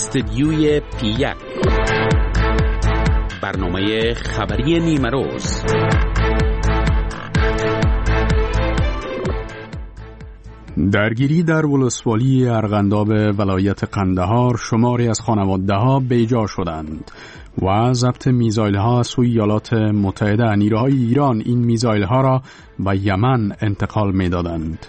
استدیوی پی1 برنامه خبری نیمروز. درگیری در ولسوالی ارغنداب ولایت قندهار، شماری از خانواده‌ها بیجا شدند و ضبط میزایل‌ها سوی ایالات متحده. نیروهای ایران این میزایل‌ها را به یمن انتقال می‌دادند.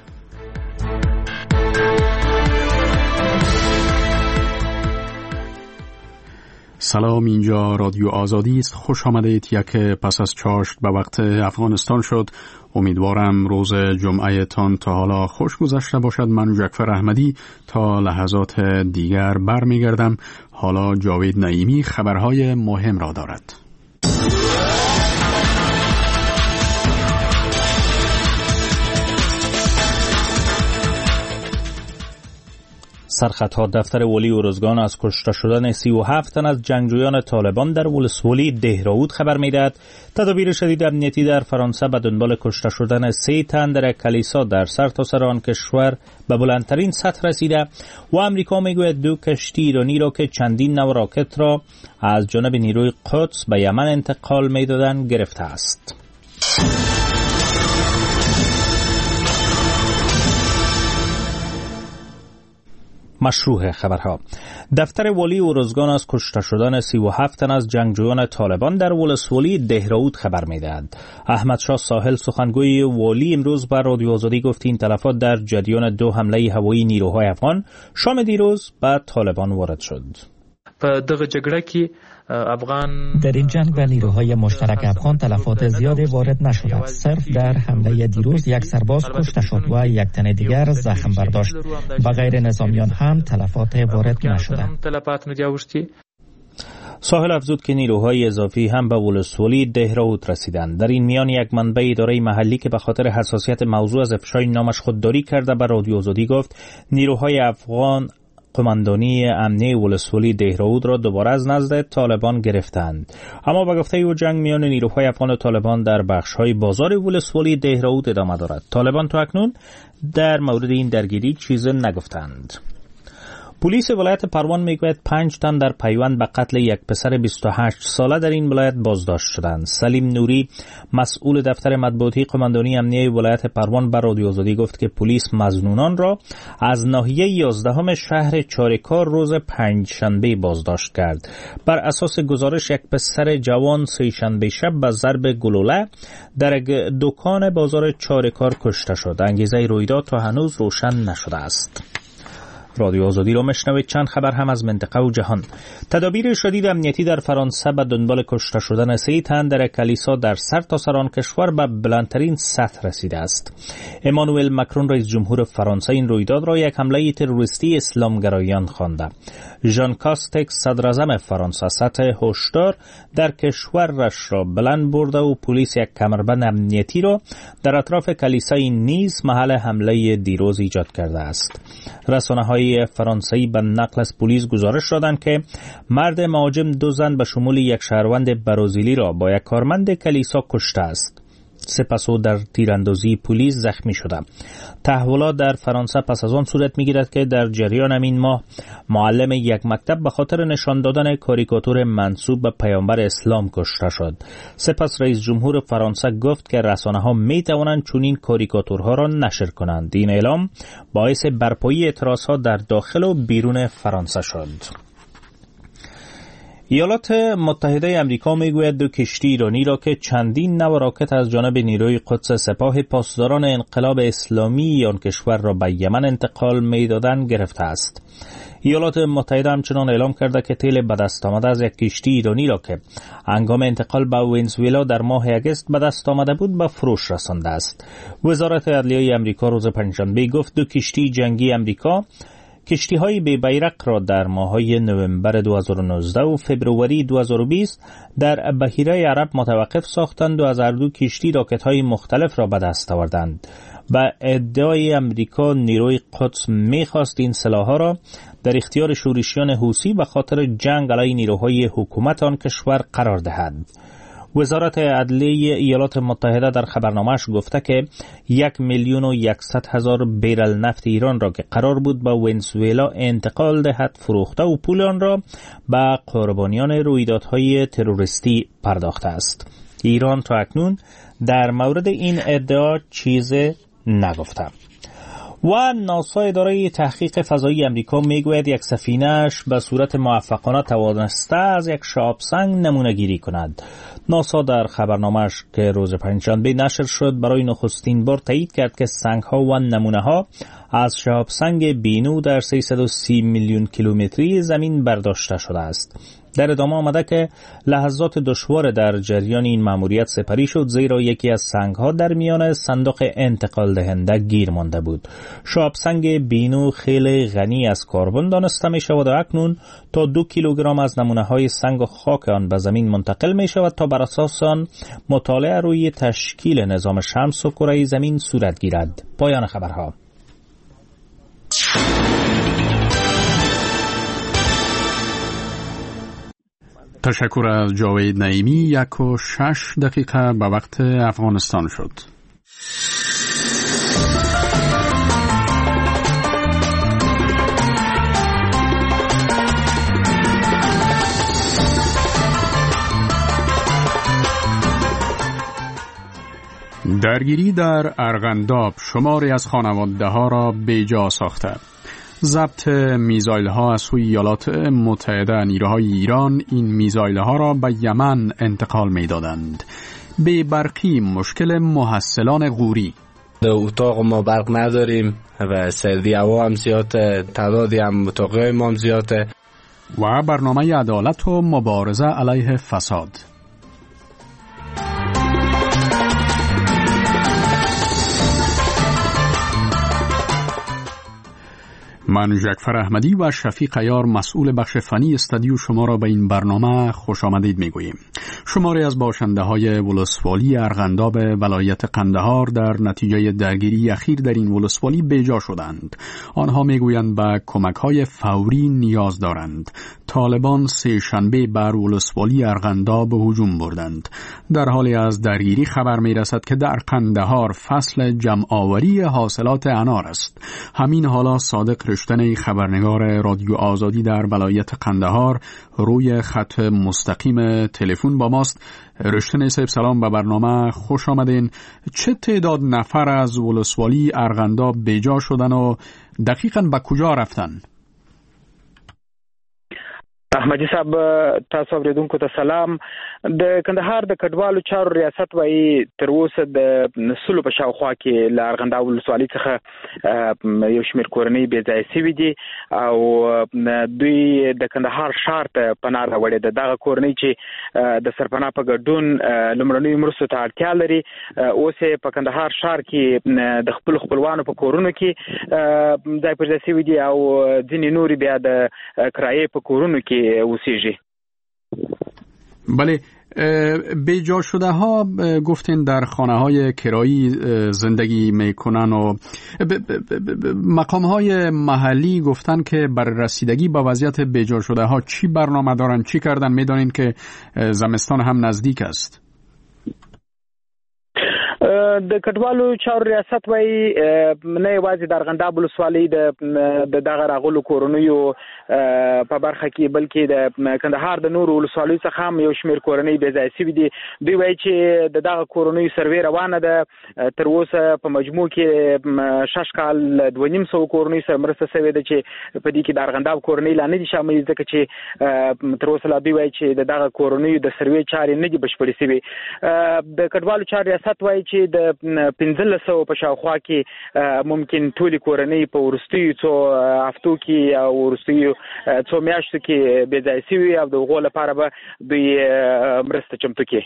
سلام، اینجا رادیو آزادی است. خوش آمدید. یک پس از چاشت به وقت افغانستان شد. امیدوارم روز جمعه تان تا حالا خوش گذشته باشد. من جعفر احمدی تا لحظات دیگر برمیگردم. حالا جاوید نعیمی خبرهای مهم را دارد. سرخطها دفتر ولی ارزگان از کشته شدن 37 تن از جنگجویان طالبان در ولسوالی دهراود خبر می‌دهد. تدابیر شدید امنیتی در فرانسه به دنبال کشته شدن 3 تن در کلیسا در سرتاسر آن کشور به بلندترین سطح رسیده و امریکا میگوید 2 کشتی ایرانی را که چندین نوع راکت را از جانب نیروی قدس به یمن انتقال می‌دادند گرفته است. مشروع خبرها. دفتر ولی ارزگان از کشته شدن 37 تن از جنگجویان طالبان در ولسوالی دهراود خبر می‌دهد. احمد شاه ساحل سخنگوی ولی امروز بر رادیو آزادی گفت این تلفات در جریان 2 حمله هوایی نیروهای افغان شام دیروز به طالبان وارد شد. در این جنگ به نیروهای مشترک افغان تلفات زیادی وارد نشد. صرف در حمله دیروز 1 سرباز کشته شد و 1 تن دیگر زخم برداشت. و غیر نظامیان هم تلفات وارد نشدند. ساحل افزود که نیروهای اضافی هم به ولسوالی دهراود رسیدند. در این میان یک منبع اداره محلی که به خاطر حساسیت موضوع از افشای نامش خودداری کرده به رادیو آزادی گفت نیروهای افغان قماندانی امنیه ولسوالی دهراود را دوباره از نزد طالبان گرفتند. اما به گفته او جنگ میان نیروهای افغان و طالبان در بخش‌های بازار ولسوالی دهراود ادامه دارد. طالبان تا اکنون در مورد این درگیری چیزی نگفتند. پلیس ولایت پروان میگوید 5 تن در پیوند به قتل یک پسر 28 ساله در این ولایت بازداشت شدند. سلیم نوری مسئول دفتر مطبوعاتی قماندانی امنیه ولایت پروان بر رادیو آزادی گفت که پلیس مظنونان را از ناحیه 11 شهر چارکار روز 5 شنبه بازداشت کرد. بر اساس گزارش یک پسر جوان 3 شنبه شب به ضرب گلوله در دکان بازار چارکار کشته شد. انگیزه رویداد تا هنوز روشن نشده است. رادیو آزادی را میشنوید. چند خبر هم از منطقه و جهان. تدابیر شدید امنیتی در فرانسه به دنبال کشته شدن 3 تن در کلیسا در سرتاسر آن کشور به بلندترین سطح رسیده است. امانوئل مکرون رئیس جمهور فرانسه این رویداد را یک حمله تروریستی اسلامگرایان خوانده. ژان کاستکس صدر اعظم فرانسه سطح هشدار در کشورش را بلند برده و پلیس یک کمربند امنیتی را در اطراف کلیسای نیز محل حمله دیروز ایجاد کرده است. رسانه‌های فرانسوی به نقل از پلیس گزارش دادند که مرد مهاجم 2 زن به شمول یک شهروند برازیلی را با یک کارمند کلیسا کشته است. سپس او در تیراندازی پلیس زخمی شده. تحولات در فرانسه پس از آن صورت می‌گیرد که در جریان همین ماه معلم یک مکتب به خاطر نشان دادن کاریکاتور منسوب به پیامبر اسلام کشته شد. سپس رئیس جمهور فرانسه گفت که رسانه‌ها می‌توانند چنین کاریکاتورها را نشر کنند. این اعلام باعث برپایی اعتراضات در داخل و بیرون فرانسه شد. ایالات متحده آمریکا میگوید 2 کشتی ایرانی را که چندین نوع راکت از جانب نیروی قدس سپاه پاسداران انقلاب اسلامی آن کشور را به یمن انتقال میدادند گرفته است. ایالات متحده همچنان اعلام کرده که تیل به دست آمده از یک کشتی ایرانی را که هنگام انتقال به ونزوئلا در ماه اگست به دست آمده بود به فروش رسانده است. وزارت عدلیه آمریکا روز پنجشنبه گفت 2 کشتی جنگی آمریکا کشتی‌های بی بیرق را در ماه‌های نوامبر 2019 و فوریه 2020 در بحیره عرب متوقف ساختند و از هر 2 کشتی راکت‌های مختلف را به دست آوردند. به ادعای امریکا نیروی قدس می‌خواست این سلاح‌ها را در اختیار شورشیان حوثی به خاطر جنگ علیه نیروهای حکومت آن کشور قرار دهد. وزارت عدلیه ایالات متحده در خبرنامه‌اش گفته که 1,100,000 بیرل نفت ایران را که قرار بود به ونزوئلا انتقال دهد فروخته و پول آن را به قربانیان رویدادهای تروریستی پرداخته است. ایران تا اکنون در مورد این ادعا چیزی نگفته. و ناسا اداره تحقیق فضایی امریکا میگوید یک سفینه‌اش به صورت موفقانه توانسته از یک شهاب‌سنگ نمونه گیری کند. ناسا در خبرنامه‌اش که روز پنجشنبه نشر شد برای نخستین بار تایید کرد که سنگ‌ها و نمونه‌ها از شهاب‌سنگ بینو در 330 میلیون کیلومتری زمین برداشته شده است. در ادامه آمده که لحظات دشوار در جریان این مأموریت سپری شد، زیرا یکی از سنگ‌ها در میان صندوق انتقال دهنده گیر مانده بود. شهاب‌سنگ بینو خیلی غنی از کربن دانسته می شود و اکنون تا 2 کیلوگرم از نمونه‌های سنگ و خاک آن به زمین منتقل می شود تا بر اساس آن مطالعه روی تشکیل نظام شمس و کره زمین صورت گیرد. پایان خبرها. تشکر از جاوید نعیمی. 1:06 به وقت افغانستان شد. درگیری در ارغنداب شماری از خانواده ها را بیجا ساخته. ضبط میزایل ها از سوی ایالات متحده نیروهای ایران این میزایل ها را به یمن انتقال می دادند. به برقی مشکل محصلان غوری. در اتاق ما برق نداریم و سردی هوا هم زیاده، تعدادی هم اتاقای ما هم زیاده. و برنامه عدالت و مبارزه علیه فساد. من جعفر احمدی و شفیق عیار مسئول بخش فنی استودیو شما را به این برنامه خوش آمدید میگوییم. شماری از باشنده های ولسوالی ارغنداب ولایت قندهار در نتیجه درگیری اخیر در این ولسوالی بیجا شدند. آنها میگویند به کمک های فوری نیاز دارند. طالبان سه شنبه بر ولسوالی ارغنداب هجوم بردند. در حالی از درگیری خبر میرسد که در قندهار فصل جمع آوری حاصلات انار است. همین حالا صادق رشتنی خبرنگار رادیو آزادی در ولایت قندهار روی خط مستقیم تلفن با ماست. رشتنی صاحب سلام، به برنامه خوش آمدین. چه تعداد نفر از ولسوالی ارغنداب بیجا شدن و دقیقاً به کجا رفتن؟ احمدی صاحب تاسو اوریدونکو ته سلام. د کندهار د کډوالو چارو ریاست وایي تر اوسه د سلو په شاوخوا کې له ارغنداب ولسوالۍ څخه یو شمېر کورنۍ بې ځایه سوي دي او دوی د کندهار ښار ته پناه راوړې ده. دغه کورنۍ چې د سرپناه په ګډون لومړنیو مرستو ته اړتیا لري اوس یې په کندهار ښار کې د خپلو خپلوانو په کورونو کې ځای پر ځای سوي دي او ځینې نورې بیا د کرایې په کورونو کې اوسیږي. بله، بیجا شده ها گفتین در خانه های کرایی زندگی میکنن و مقام های محلی گفتن که بر رسیدگی با وضعیت بیجا شده ها چی برنامه دارن، چی کردن؟ میدانین که زمستان هم نزدیک است. د کډوالو چارو ریاست وایي نه یوازې د ارغنداب ولسوالۍ د دغه راغلو کورنیو په برخه کې بلکې د کندهار د نورو ولسوالیو څخه هم یو شمېر کورنۍ بې ځایه سوي دي. دوی وایي چې د دغه کورنیو سروې روانه ده. تر اوسه په مجموع کې 6 کال 250 کورنۍ سره مرسته سوې ده چې په دې کې د ارغنداب کورنۍ لا نه دي شامل، ځکه چې تر اوسه لا دوی وایي چې د دغه کورنیو د سروې چارې نه دي بشپړې سوي. د کډوالو چارو ریاست وایي چې د 1500 په شاوخوا کې ممکن ټولې کورنۍ په وروستیو څو هفتو کې او وروستیو څو میاشتو کې بې ځایه سوي او د هغو لپاره به دوی مرسته چمتو کړي.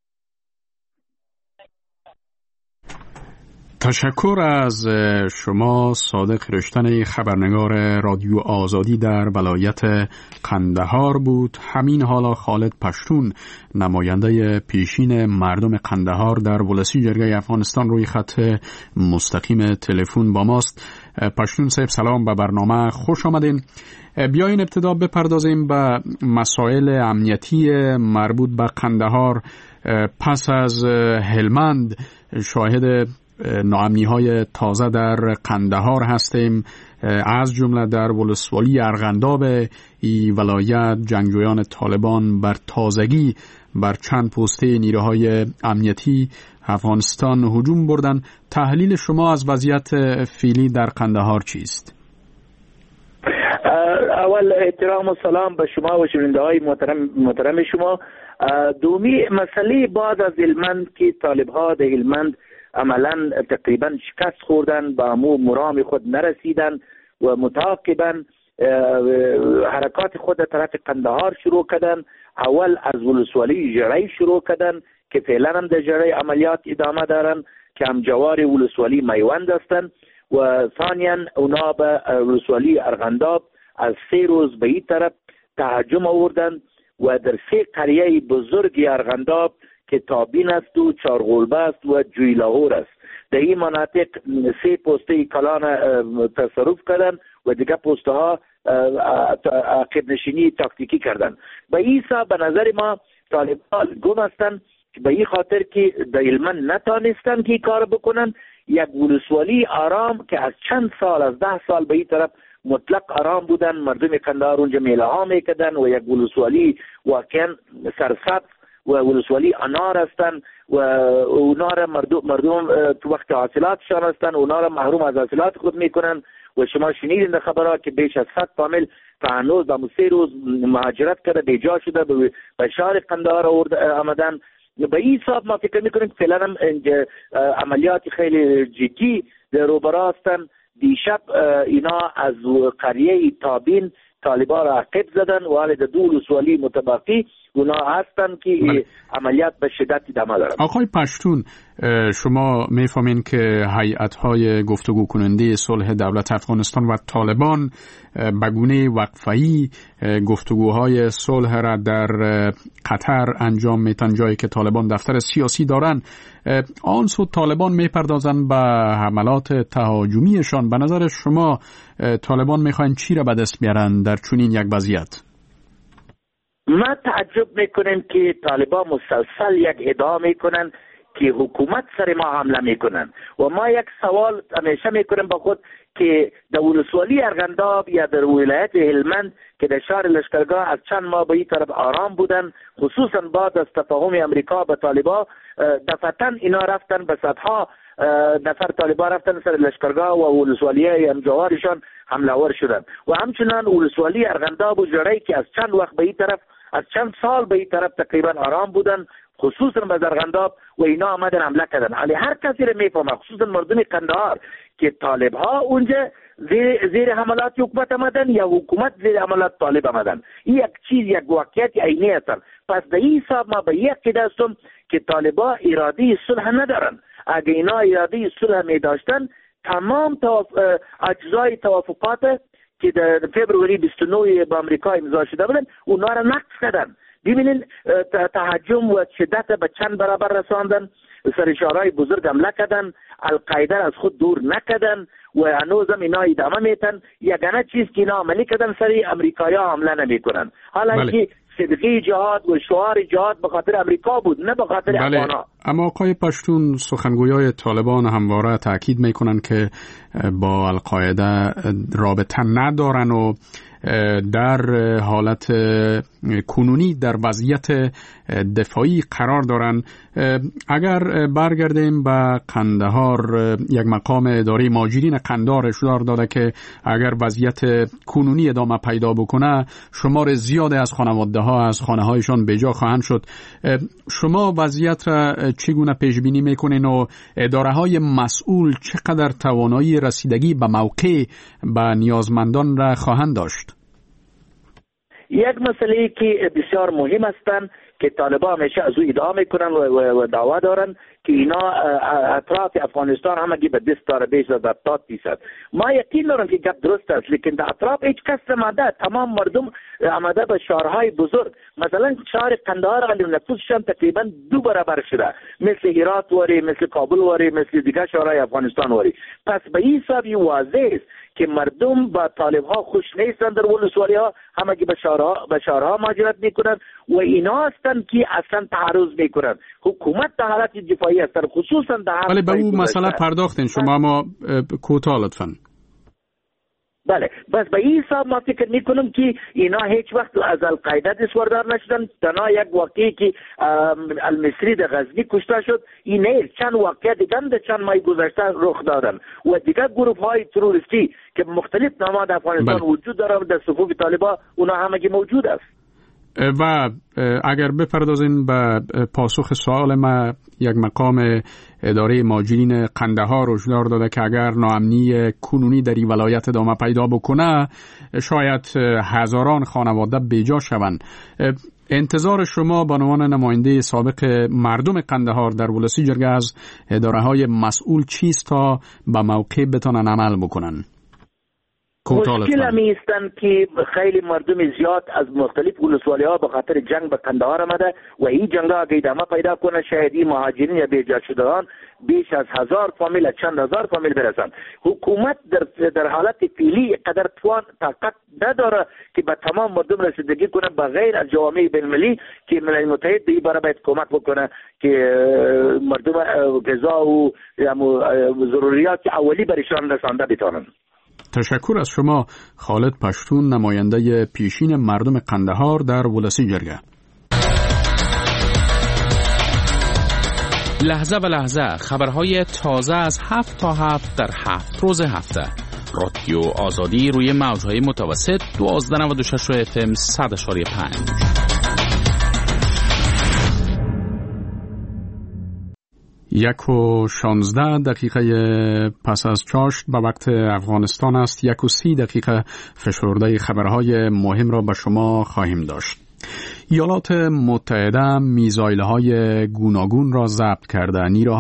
تشکر از شما صادق رشتنی خبرنگار رادیو آزادی در ولایت قندهار بود. همین حالا خالد پشتون نماینده پیشین مردم قندهار در ولسی جرگه افغانستان روی خط مستقیم تلفن با ماست. پشتون صاحب سلام، به برنامه خوش آمدین. بیاین ابتدا بپردازیم به مسائل امنیتی مربوط به قندهار. پس از هلمند شاهد ناامنی‌های تازه در قندهار هستیم، از جمله در ولسوالی ارغنداب ای ولایت جنگجویان طالبان بر تازگی بر چند پسته نیروهای امنیتی افغانستان هجوم بردن. تحلیل شما از وضعیت فعلی در قندهار چیست؟ اول احترام و سلام به شما و شنونده‌های محترم شما. دومی مسئله بعد از هلمند که طالب‌ها در هلمند عملا تقریبا شکست خوردن، به مرام خود نرسیدن و متعاقبا حرکات خود در طرف قندهار شروع کردن. اول از ولسوالی جرای شروع کردن که فعلا هم در جرای عملیات ادامه دارن که هم جوار ولسوالی میوند هستند و ثانیا اونا به ولسوالی ارغنداب از 3 روز به این طرف تهجم آوردن و در 3 قریه بزرگ ارغنداب که تابین است و چارغولبه است و جویلاهور است، در این مناطق 3 پسته کلان تصرف کردن و دیگه پسته ها عقب نشینی تاکتیکی کردن. به این حساب به نظر ما طالبان گم هستند به این خاطر که در هلمند نتانستن که کار بکنن. یک ولسوالی آرام که از چند سال، از 10 سال به این طرف مطلق آرام بودن، مردم قندهار اونجا میله ها میکردن و یک ولسوالی واقعا سرسبز و ولسوالی انار هستن و اونا را مردم تو وقت حاصلاتشان هستن، اونا را محروم از حاصلات خود میکنن و شما شنیدین در خبرات که بیش از 100 فامیل تا هنوز به 3 روز مهاجرت کرده، بیجا شده به شهر قندهار آمدن. به این حساب ما فکر میکنیم که فعلا هم عملیات خیلی جدی در روبرا هستن. دیشب اینا از قریه تابین طالبان را عقب زدن و حالا در 2 ولسوالی متبقی اونا هستن که عملیات به شدت ادامه دارن. آقای پشتون، شما میفهمین که هیئت‌های گفتگو کننده صلح دولت افغانستان و طالبان به گونه وقفه‌ای گفتگوهای صلح را در قطر انجام میتن، جایی که طالبان دفتر سیاسی دارن. آن سو طالبان میپردازن به حملات تهاجمیشان. به نظر شما طالبان میخواین چی را به دست بیارن در چنین یک وضعیت؟ ما تعجب میکنیم که طالبان مسلسل یک ادعا میکنن که حکومت سر ما حمله میکنن و ما یک سوال همیشه میکنیم با خود که در ولسوالی ارغنداب یا در ولایت هلمند که در شهر لشکرگاه از چند ماه به این طرف آرام بودن، خصوصا بعد از تفاهم امریکا به طالبان دفعتا اینا رفتن به صدها نفر طالبان رفتن سر لشکرگاه و ولسوالی همجوارشان حمله ور شدن و همچنان ولسوالی ارغنداب و جرای که از چند وقت به این طرف، از چند سال به این طرف تقریبا آرام بودن، خصوصا به ارغنداب و اینا آمدن حمله کردن. حالی هر کسی رو میفهمه، خصوصا مردم قندهار، که طالب ها اونجا زیر حملات حکومت آمدن یا حکومت زیر حملات طالب آمدن. این یک چیز، یک واقعیت عینی است. پس در این حساب ما به یک عقیده هستم که طالبان اراده صلح ندارن. اگه اینا اراده صلح می داشتن تمام اجزای توافقات که در فبروری 29 با امریکا امضا شده بودن اونا را نقض کردن. ببینین تهاجم و شدت به چند برابر رساندن، سر شهرهای بزرگ حمله کردن، القاعده از خود دور نکردن و هنوز هم اینا ادامه میتن. یگانه چیز که اینا عملی کردن سر امریکایی‌ها حمله نمیکنن. حالا که صدقه جهاد و شعار جهاد به خاطر امریکا بود، نه به خاطر افغان‌ها. اما آقای پشتون، سخنگویای طالبان همواره تاکید میکنن که با القاعده رابطه ندارن و در حالت کنونی در وضعیت دفاعی قرار دارن. اگر برگردیم به قندهار، یک مقام اداره مهاجرین قندهار هشدار داده که اگر وضعیت کنونی ادامه پیدا بکنه شمار زیادی از خانواده ها از خانه هایشان به جا خواهند شد. شما وضعیت را چگونه پیش بینی میکنین و اداره های مسئول چقدر توانایی رسیدگی به موقع به نیازمندان را خواهند داشت؟ یک مسئله که بسیار مهم هستند که طالبان همیشه از او ادعا میکنن و دعوا دارن که اینا اطراف افغانستان همگی به دست داره بیش از 70%. ما یقین دارم که گپ درست است، لیکن در اطراف هیچ کس آمده، تمام مردم آمده به شهرهای بزرگ. مثلا شهر قندهار علی نفوسشان تقریبا 2 برابر شده، مثل هرات وری، مثل کابل وری، مثل دیگر شهرهای افغانستان وری. پس به این حساب واضح است که مردم با طالب ها خوش نیستند، در ولسوالی ها همگی به شهرها مهاجرت میکنند و اینا هستند که اصلا تعرض میکنند. حکومت در حالت دفاعی است، خصوصا در ولی به اون مسئله پرداختین شما، اما کوتاه لطفاً. بله، بس به این حساب ما فکر میکنم که اینا هیچ وقت از القاعده دستوردار نشدن. تنها یک واقعی که المصری در غزنی کشته شد، این چند واقعه دیگه هم در چند ماه گذشته رخ دادن و دیگر گروه های تروریستی که مختلف نام‌ها در افغانستان وجود داره در صفوف طالبان، اونا همگی موجود است. و اگر بپردازین به پاسخ سوال ما، یک مقام اداره مهاجرین قندهار هشدار داده که اگر ناامنی کنونی در این ولایت ادامه پیدا بکنه شاید هزاران خانواده بیجا شوند. انتظار شما به عنوان نماینده سابق مردم قندهار در ولسی جرگه از اداره‌های مسئول چیست تا به موقع بتونن عمل بکنن؟ مشکل همی استن که خیلی مردم زیاد از مختلف ولسوالی ها به خاطر جنگ به قندهار آمده و این جنگ ها اگه ادامه پیدا کنه شاید این مهاجرین یا بیجا شدگان بیش از 1000 فامیل، چند هزار فامیل برسند. حکومت در حالت فعلی قدر طاقت نداره که به تمام مردم رسیدگی کنه بغیر از جوامع بین‌المللی که ملل متحد به این باره باید کمک بکنه که مردم غذا و ضروریات اولی برشان رسانده بتونن. تشکر از شما خالد پشتون، نماینده پیشین مردم قندهار در ولسی جرگه. لحظه به لحظه خبرهای تازه از 7 تا 7 در 7 روز هفته. رادیو آزادی روی موجهای متوسط 1296 FM 100.5. 1:16 پس از چاشت به وقت افغانستان است. 1:30 فشرده خبرهای مهم را به شما خواهیم داشت. ایالات متحده میزایل‌های گوناگون را ضبط کرده.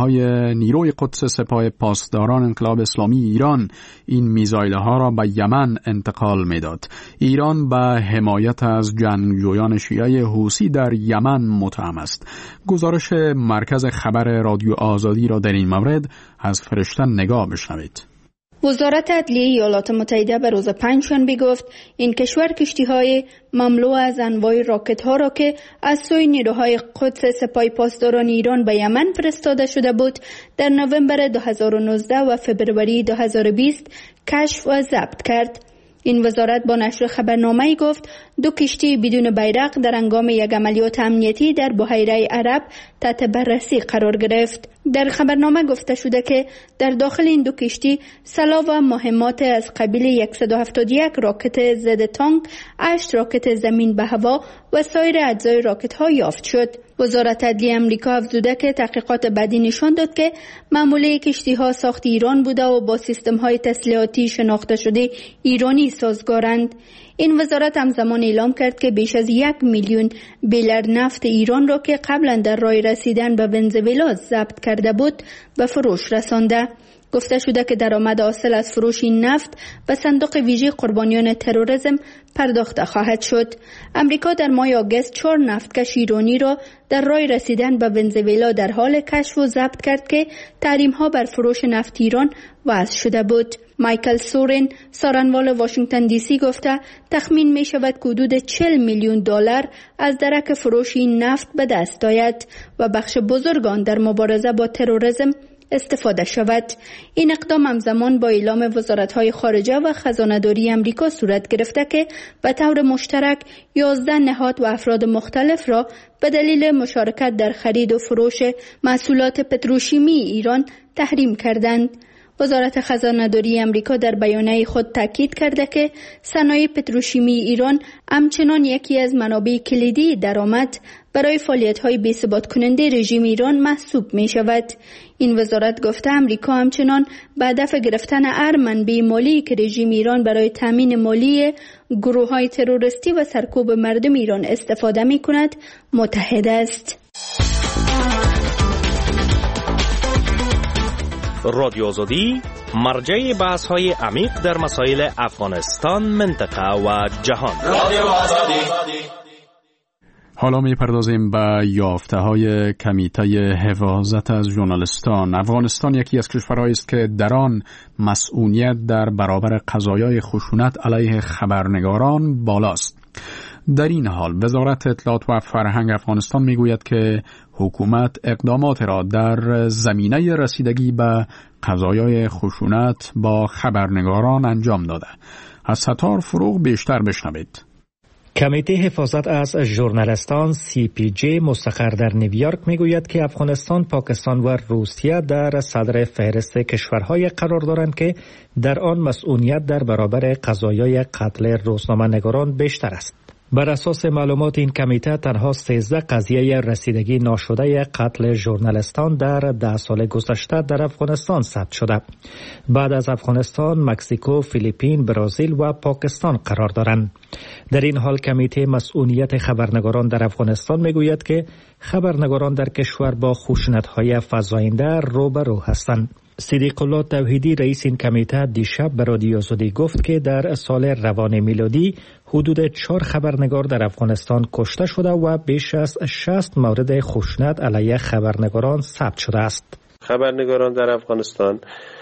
نیروی قدس سپاه پاسداران انقلاب اسلامی ایران این میزایل‌ها را به یمن انتقال می‌داد. ایران به حمایت از جنگجویان شیعه حوثی در یمن متهم است. گزارش مرکز خبر رادیو آزادی را در این مورد از فرشته نگاه بشنوید. وزارت عدلیه ایالات متحده به روز پنجشنبه گفت این کشور کشتی‌های مملو از انواع راکت‌ها را که از سوی نیروهای قدس سپاه پاسداران ایران به یمن فرستاده شده بود در نوامبر 2019 و فبروری 2020 کشف و ضبط کرد. این وزارت با نشر خبرنامه‌ای گفت 2 کشتی بدون بیرق در هنگام یک عملیات امنیتی در بحیره عرب تحت بررسی قرار گرفت. در خبرنامه گفته شده که در داخل این 2 کشتی سلاح و مهمات از قبیل 171 راکت ضد تانک، 8 راکت زمین به هوا و سایر اجزای راکت ها یافت شد. وزارت عدلیه آمریکا افزوده که تحقیقات بعدی نشان داد که معموله کشتی ها ساخت ایران بوده و با سیستم های تسلیحاتی شناخته شده ایرانی سازگارند. این وزارت همزمان اعلام کرد که بیش از 1 میلیون بیلر نفت ایران را که قبلا در راه رسیدن به ونزوئلا ضبط کرده بود به فروش رسانده. گفته شده که درآمد حاصل از فروش این نفت به صندوق ویژه قربانیان تروریسم پرداخته خواهد شد. امریکا در ماه آگوست 4 نفتکش ایرانی را در راه رسیدن به ونزوئلا در حال کشف و ضبط کرد که تحریم‌ها بر فروش نفت ایران وضع شده بود. مایکل سورن، سارنوال واشنگتن دی سی گفته تخمین می شود که حدود 40 میلیون دلار از درک فروش این نفت به دست آید و بخش بزرگ آن در مبارزه با تروریسم استفاده شود. این اقدام همزمان با اعلام وزارت‌های خارجه و خزانه‌داری آمریکا صورت گرفته که به طور مشترک 11 نهاد و افراد مختلف را به دلیل مشارکت در خرید و فروش محصولات پتروشیمی ایران تحریم کردند. وزارت خزانه‌داری آمریکا در بیانیه خود تاکید کرده که صنایع پتروشیمی ایران همچنان یکی از منابع کلیدی درآمد برای فعالیت‌های بی‌ثبات کننده رژیم ایران محسوب می‌شود. این وزارت گفته آمریکا همچنان به هدف گرفتن هر منبع مالی که رژیم ایران برای تامین مالی گروه‌های تروریستی و سرکوب مردم ایران استفاده می‌کند متحد است. رادیو آزادی مرجع بحث های عمیق در مسائل افغانستان، منطقه و جهان. رادیو آزادی. حالا می‌پردازیم به یافته‌های کمیته حفاظت از ژورنالیستان. افغانستان یکی از کشورهایی است که در آن مسئولیت در برابر قضایای خشونت علیه خبرنگاران بالاست. در این حال وزارت اطلاعات و فرهنگ افغانستان میگوید که حکومت اقدامات را در زمینه رسیدگی به قضایای خشونت با خبرنگاران انجام داده. از ستار فروغ بیشتر بشنوید. کمیته حفاظت از ژورنالیستان CPJ مستقر در نیویورک میگوید که افغانستان، پاکستان و روسیه در صدر فهرست کشورهای قرار دارند که در آن مسئولیت در برابر قضایای قتل روزنامه‌نگاران بیشتر است. بر اساس معلومات این کمیته تنها 13 قضیه رسیدگی ناشده قتل ژورنالیستان در 10 سال گذشته در افغانستان ثبت شده. بعد از افغانستان، مکزیکو، فیلیپین، برزیل و پاکستان قرار دارند. در این حال کمیته مسئولیت خبرنگاران در افغانستان میگوید که خبرنگاران در کشور با خشونت‌های فزاینده روبرو هستند. صدیق الله توحیدی رئیس این کمیته دیشب به رادیو آزادی گفت که در سال روان میلادی حدود 4 خبرنگار در افغانستان کشته شده و بیش از 60 مورد خشونت علیه خبرنگاران ثبت شده است. خبرنگاران در افغانستان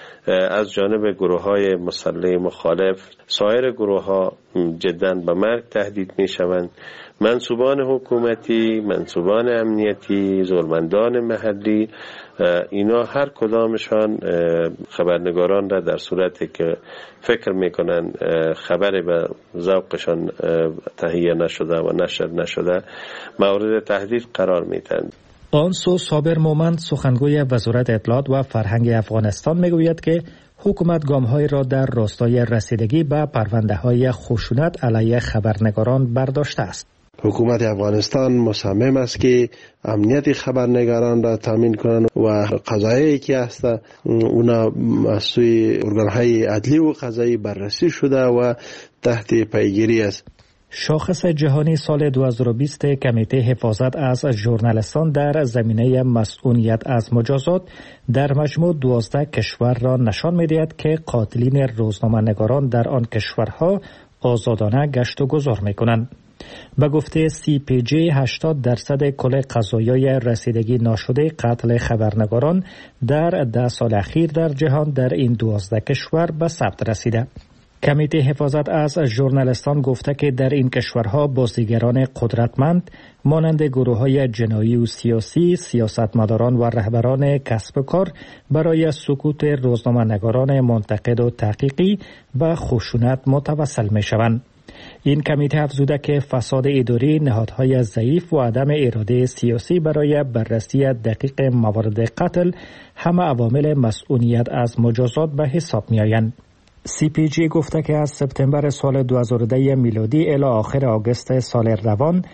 از جانب گروه‌های مسلح مخالف، سایر گروه‌ها جداً به مرگ تهدید می‌شوند. منصوبان حکومتی، منصوبان امنیتی، زورمندان محلی، اینا هر کدامشان خبرنگاران را در صورتی که فکر میکنن خبری به ذوقشان تهیه نشده و نشر نشده مورد تهدید قرار میدن. آنسو صابر مومند، سخنگوی وزارت اطلاعات و فرهنگ افغانستان میگوید که حکومت گام‌های را در راستای رسیدگی به پرونده‌های خشونت علیه خبرنگاران برداشته است. حکومت افغانستان مصمم است که امنیت خبرنگاران را تامین کنند و قضایایی که هست اونا از سوی ارگان‌های عدلی و قضایی بررسی شده و تحت پیگیری است. شاخص جهانی سال 2020 کمیته حفاظت از ژورنالیستان در زمینه مسئولیت از مجازات در مجموع 12 کشور را نشان می‌دهد که قاتلین روزنامه‌نگاران در آن کشورها آزادانه گشت و گذار می‌کنند. به گفته CPJ 80% کل قضایای رسیدگی ناشده قتل خبرنگاران در 10 سال اخیر در جهان در این 12 کشور به ثبت رسیده. کمیته حفاظت از ژورنالیستان گفته که در این کشورها بازیگران قدرتمند مانند گروه‌های جنایی و سیاسی، سیاستمداران و رهبران کسب و کار برای سکوت روزنامه‌نگاران منتقد و تحقیقی و خشونت متوسل می‌شوند. این کمیته افزوده که فساد اداری، نهادهای ضعیف و عدم اراده سیاسی برای بررسی دقیق موارد قتل همه عوامل مسئولیت از مجازات به حساب می‌آیند. CPJ گفته که از سپتامبر سال 2010 میلادی الی آخر آگوست سال روان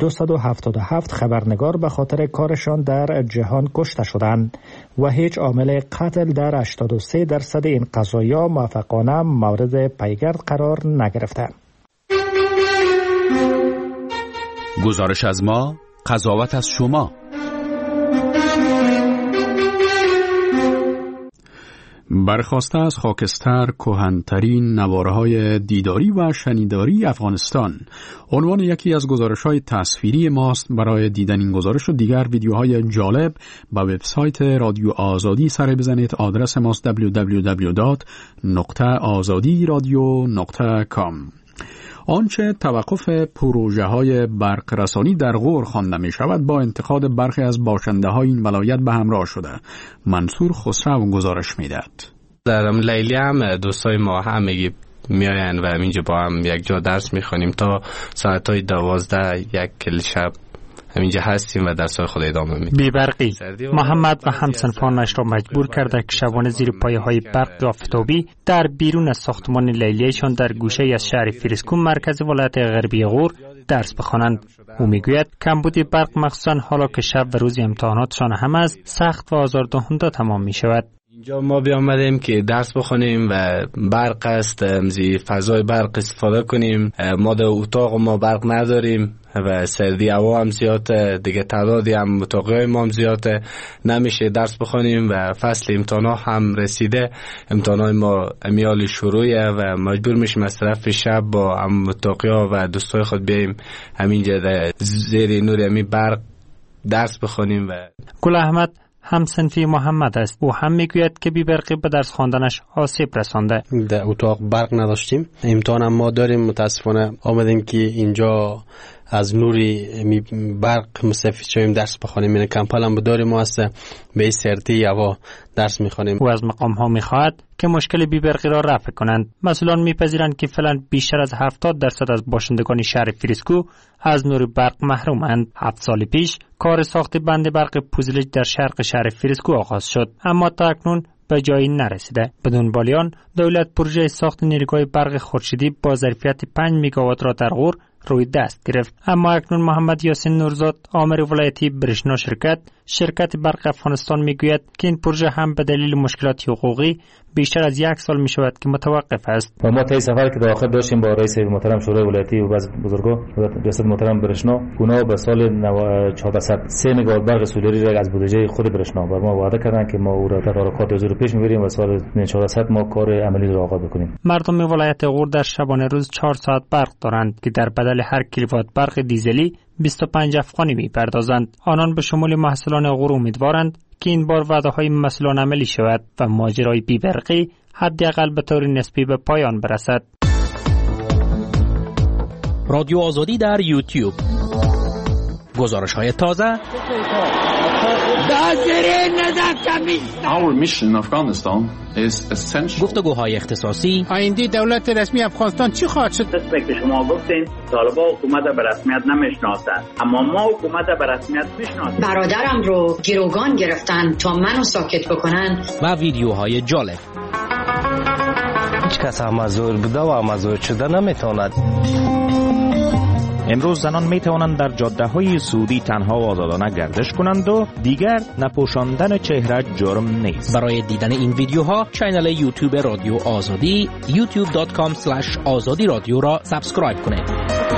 277 خبرنگار به خاطر کارشان در جهان کشته شدند و هیچ عامل قتل در 83% این قضایا موفقانه مورد پیگرد قرار نگرفته. گزارش از ما، قضاوت از شما. برخواسته از خاکستر کهن‌ترین نواره‌های دیداری و شنیداری افغانستان عنوان یکی از گزارش‌های تصویری ماست. برای دیدن این گزارش و دیگر ویدیوهای جالب به وبسایت رادیو آزادی سر بزنید. آدرس ماست www.azadiradio.com. آنچه توقف پروژه‌های برق رسانی در غور خوانده می شود با انتقاد برخی از باشنده‌های این ولایت به همراه شده. منصور خسرو گزارش می‌دهد. در لیلی هم دوستای ما همگی میاین و اینجا با هم یک جا درس می‌خوانیم تا ساعت‌های 12 یک کل شب همینجا هستیم و درس‌های خود ادامه میدیم. بی‌برقی محمد و همسنفانش را مجبور کرده که شبانه زیر پایه‌های برق آفتابی در بیرون از ساختمان لیلیشان در گوشه از شهر فریسکو مرکز ولایت غربی غور درس بخوانند. او میگوید کمبود برق مخصوصا حالا که شب و روز امتحاناتشان هم است سخت و آزاردهنده تمام می شود. اینجا ما بیامدیم که درس بخونیم و برق است، فضای برق استفاده کنیم. ما در اتاق ما برق نداریم و سردی هوا هم زیاده دیگه، تعدادی هم اتاقای ما هم زیاده، نمیشه درس بخونیم و فصل امتحانات هم رسیده. امتحانات ما امیال شروعه و مجبور میشیم از طرف شب با اتاقیا و دوستای خود بیاییم همینجا زیر نور همین برق درس بخونیم. و گل احمد هم صنفی محمد است. او هم میگوید که بی برقی به درس خواندنش آسیب رسانده. در اتاق برق نداشتیم، امتحان هم ما داریم، متاسفانه آمدیم که اینجا از نوری برق مستفید شویم درس بخونیم. این کمپل هم داریم ما هست به سردی هوا درس میخونیم. و از مقام ها میخواهد که مشکل بی برقی را رفع کنند. مسئولان میپذیرند که فعلا بیشتر از 70% از باشندگان شهر فریسکو از نور برق محرومند. 7 سال پیش کار ساخت بند برق پوزلج در شرق شهر فریسکو آغاز شد، اما تا اکنون به جایی نرسیده. بدون بالیان دولت پروژه ساخت نیروگاه برق خورشیدی با ظرفیت 5 میگاوات را در غور روی دست گرفت. اما اکنون محمد یاسین نورزاد آمر ولایتی برشنا شرکت برق افغانستان میگوید که این پروژه هم به دلیل مشکلات حقوقی بیشتر از 1 سال می شود که متوقف است. و ما طی سفر که داخل داشتیم با رئیس محترم شورای ولایتی و بعض بزرگا ریاست محترم برشنا، اونا به سال 403 میگاوات برق سولری را از بودجه خود برشنا بر ما وعده کردن که ما او را تدارکات از پیش میبریم و سال 400 ما کار عملی را آغاز بکنیم. مردم ولایت غور در شبانه روز 4 ساعت برق دارند که در بدل هر کیلووات برق دیزلی 25 افغانی میپردازند. آنان به شمول محصولان غور امیدوارند که این بار وعده‌های مسئولان عملی شود و ماجرای بی‌برقی حداقل به طور نسبی به پایان برسد. رادیو آزادی در یوتیوب، گزارش‌های تازه. Our mission in Afghanistan is essential. گفتگوهای اختصاصی. آینده دولت رسمی افغانستان چی خواهد شد؟ که شما گفتین طالبان حکومت به رسمیت نمیشناسند، اما ما حکومت به رسمیت میشناسیم. برادرم رو گروگان گرفتن تا منو ساکت بکنن. و ویدیوهای جالب. هیچ کس مزور بوده و مزور شده نمیتواند. امروز زنان می توانند در جاده‌های سعودی تنها و آزادانه گردش کنند و دیگر نپوشاندن چهره جرم نیست. برای دیدن این ویدیوها کانال یوتیوب رادیو آزادی youtube.com/azadi رادیو را سابسکرایب کنید.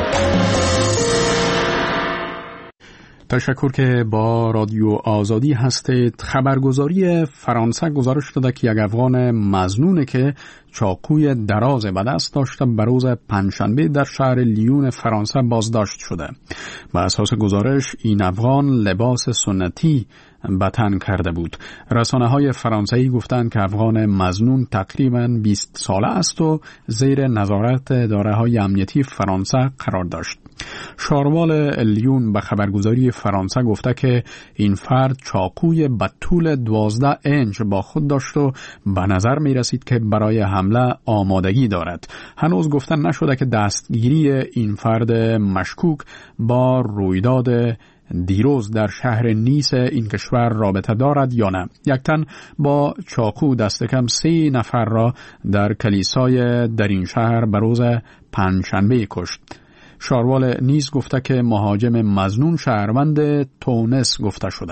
تشکر که با رادیو آزادی هستید. خبرگزاری فرانسه گزارش داده که یک افغان مظنون که چاقوی دراز به دست داشته به روز پنجشنبه در شهر لیون فرانسه بازداشت شده. بر اساس گزارش این افغان لباس سنتی به تن کرده بود. رسانه‌های فرانسوی گفتند که افغان مظنون تقریباً 20 ساله است و زیر نظارت اداره‌های امنیتی فرانسه قرار داشت. شاروال لیون به خبرگزاری فرانسه گفته که این فرد چاقوی به طول 12 اینچ با خود داشت و به نظر می رسید که برای حمله آمادگی دارد. هنوز گفتن نشده که دستگیری این فرد مشکوک با رویداد دیروز در شهر نیس این کشور رابطه دارد یا نه. یک تن با چاقو دست کم 3 نفر را در کلیسای در این شهر به روز پنجشنبه کشت. شاروال نیز گفته که مهاجم مظنون شهروند تونس گفته شده.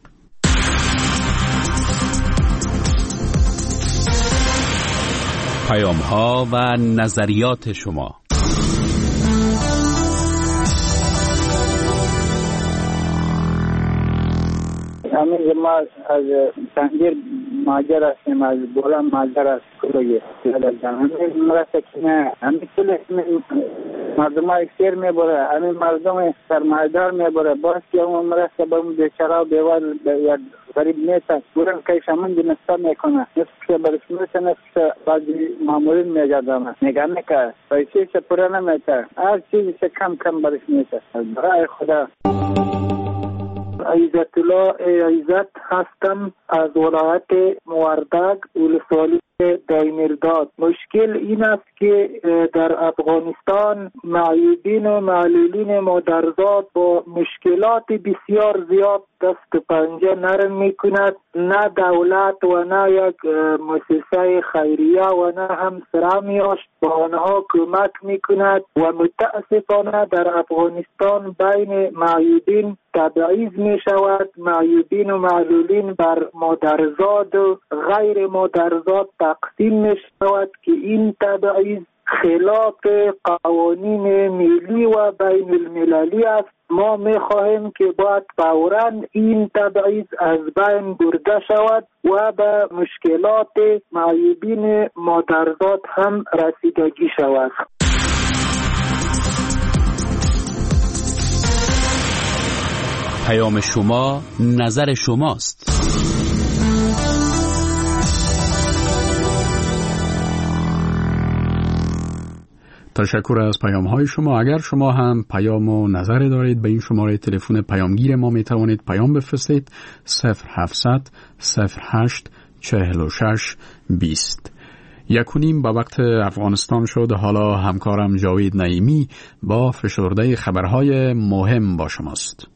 پیام‌ها و نظریات شما. همین ما از تنگیر ماجر هستیم، از بولا ماجر است کلوی همین مرسه که نه همین کلی مردم ها اکسیر میبره، همین مردم سرمایدار میبره، باز که همون مرسه با اون بیچاره و بیوار یا غریب نیست بورن کهش همون دینستا میکنه، نصف که برسمیت نصف بعضی معمولین میگردم نگانه که پیسی چه پره نمیته، هر چیزی چه کم کم برسمیت برای خدا. عزت الله عزت هستم از ولایت موردک ولسوالی دایمیرداد. مشکل این است که در افغانستان معیوبین و معلولین مادرزاد با مشکلات بسیار زیاد دست پنجه نرم می کند. نه دولت و نه یک مؤسسه خیریه و نه هم سرامیاش با آنها کمک می کند و متاسفانه در افغانستان بین معیوبین تبعیض می شود. معیوبین و معلولین بر مادرزاد و غیر مادرزاد تقسیم می شود که این تبعیض خلاف قوانین ملی و بین المللی است. ما می‌خواهیم که باید فوراً این تبعیض از بین برده شود و به مشکلات معیوبین مادرزاد هم رسیدگی شود. پیام شما، نظر شماست. تشکر از پیام های شما. اگر شما هم پیام و نظر دارید به این شماره تلفن پیامگیر ما می توانید پیام بفرستید 0700 08 46 20. 1:30 به وقت افغانستان شد. حالا همکارم جاوید نعیمی با فشرده خبرهای مهم با شماست.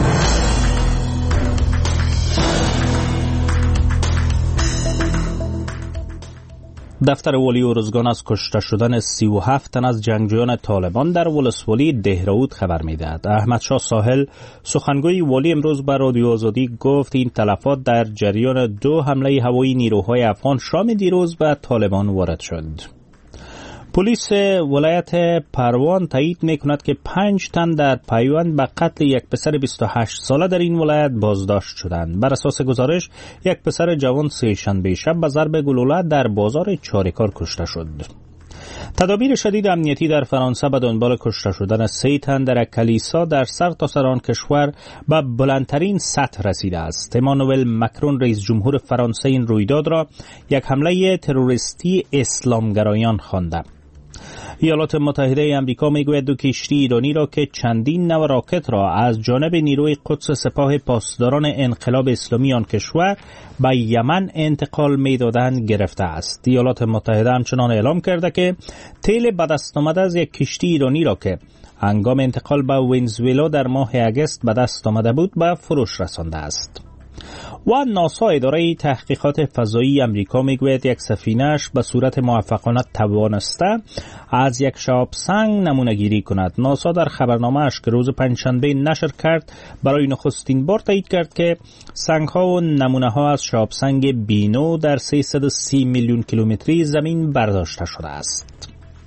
دفتر والی ارزگان از کشته شدن 37 تن از جنگجویان طالبان در ولسوالی دهراود خبر می‌دهد. احمد شاه ساحل سخنگوی والی امروز به رادیو آزادی گفت این تلفات در جریان 2 حمله هوایی نیروهای افغان شام دیروز به طالبان وارد شد. پلیس ولایت پروان تایید می‌کند که 5 تن در پیوند به قتل یک پسر 28 ساله در این ولایت بازداشت شدند. بر اساس گزارش یک پسر جوان سه شنبه شب به ضرب گلوله در بازار چاریکار کشته شد. تدابیر شدید امنیتی در فرانسه به دنبال کشته شدن 3 تن در کلیسا در سرتاسر آن کشور به بلندترین سطح رسیده است. امانوئل مکرون رئیس جمهور فرانسه این رویداد را یک حمله تروریستی اسلامگرایان خوانده. ایالات متحده آمریکا میگوید 2 کشتی ایرانی را که چندین نوع راکت را از جانب نیروی قدس سپاه پاسداران انقلاب اسلامی آن کشور به یمن انتقال میدادند گرفته است. ایالات متحده همچنان اعلام کرده که تیل به دست آمده از یک کشتی ایرانی را که هنگام انتقال به ونزوئلا در ماه اگست به دست آمده بود به فروش رسانده است. و ناسا اداره تحقیقات فضایی امریکا میگوید یک سفینه‌اش به صورت موفقانه توانسته از یک شهاب سنگ نمونه گیری کند. ناسا در خبرنامه‌اش که روز پنجشنبه نشر کرد برای نخستین بار تایید کرد که سنگ‌ها و نمونه‌ها از شهاب سنگ بینو در 330 میلیون کیلومتری زمین برداشته شده است.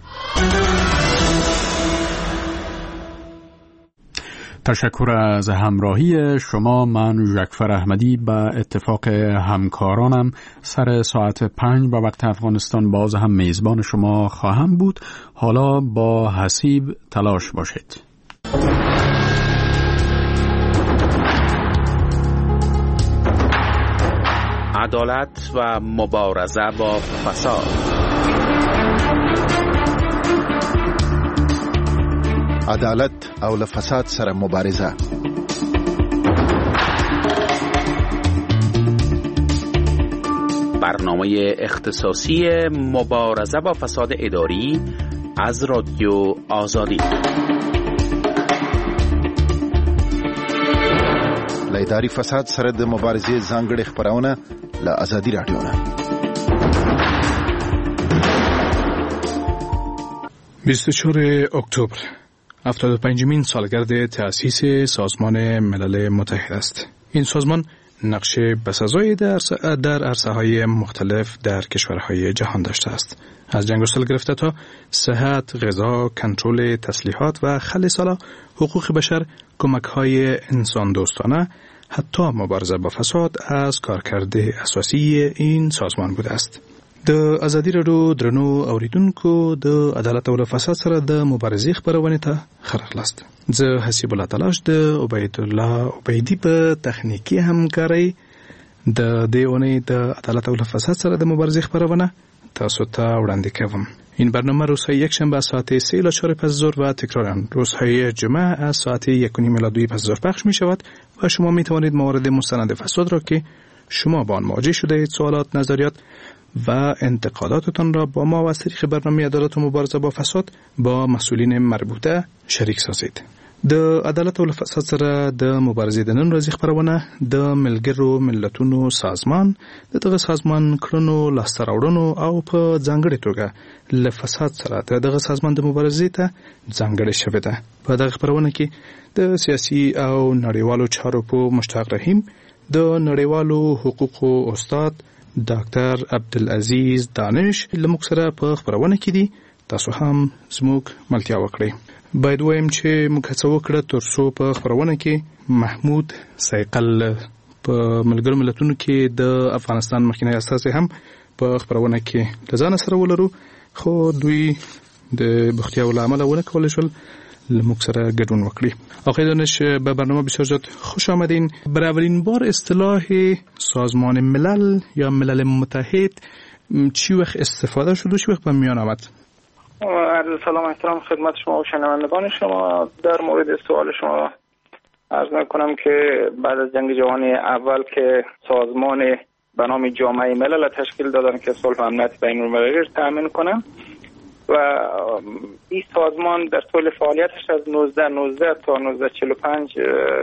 تشکر از همراهی شما. من ژکفر احمدی به اتفاق همکارانم سر ساعت 5 به وقت افغانستان باز هم میزبان شما خواهم بود. حالا با حسیب تلاش باشید. عدالت و مبارزه با فساد. عدالت او له فساد سره مبارزه. برنامه اختصاصی مبارزه با فساد اداری از رادیو آزادی. له اداري فساد سره د مبارزې ځانګړې خبرونه له آزادي رادیو نه. 24 اکتبر 75مین سالگرد تأسیس سازمان ملل متحد است. این سازمان نقش بسزایی در عرصه‌های مختلف در کشورهای جهان داشته است. از جنگ و صلح گرفته تا صحت، غذا، کنترل تسلیحات و خل سالا، حقوق بشر، کمک‌های انسان دوستانه، حتی مبارزه با فساد از کارکرد اساسی این سازمان بوده است. د ازادي راډیو درنو اوریدونکو د عدالت او فساد سره د مبارزې خبرونه ته خرخلاست. زه حسیب الله تلاش د عبید الله عبیدی په تخنیکی همکاري د دیونه د عدالت او فساد سره د مبارزې خبرونه تاسو ته وړاندې کوم. این برنامه روزهای یک شنبه ساعت 3 الی 4 پس ظهر و تکرارا روزهای جمعه از ساعت 1:30 الی 2 پس ظهر پخش می شود و شما می توانید موارد مستند فساد را که شما با آن مواجه شده اید، سوالات، نظریات و انتقاداتتان را با ما و از طریق برنامه عدالت و مبارزه با فساد با مسئولین مربوطه شریک سازید. د عدالت او فساد سره د مبارزې د نن ورځې خبرونه د ملګرو ملتونو سازمان د دغه سازمان کړنو لاسته راوړنو او په ځانګړې توګه له فساد سره د دغه سازمان د مبارزې ته ځانګړې شوې ده. په دغه خبرونه کې د سیاسي او نړیوالو چارو په مشتاق رحیم، د نړیوالو حقوقو استاد ډاکټر عبدالعزیز دانش لموږ سره په خبرونه کې دي. تاسو هم زموږ ملتیا وکړئ. باید وایم چې موږ هڅه وکړه ترڅو په خپرونه کې محمود سایقل په ملګرو ملتونو کې د افغانستان مخکنی استازی هم په خپرونه کې د ځان سره ولرو، خو دوی د بختیاو له امله ونه کولی شول موږ سره ګډون وکړي. آقای دانش، به برنامه بسیار زیاد خوش آمدین. برای اولین بار اصطلاح سازمان ملل یا ملل متحد چی وقت استفاده شد و چی وقت به میان آمد؟ عرض سلام احترام خدمت شما و شنوندگان شما. در مورد سوال شما عرض میکنم که بعد از جنگ جهانی اول که سازمان به نام جامعه ملل تشکیل دادن که صلح و امنیت بین المللی را تامین کنن و این سازمان در طول فعالیتش از 1919 تا 1945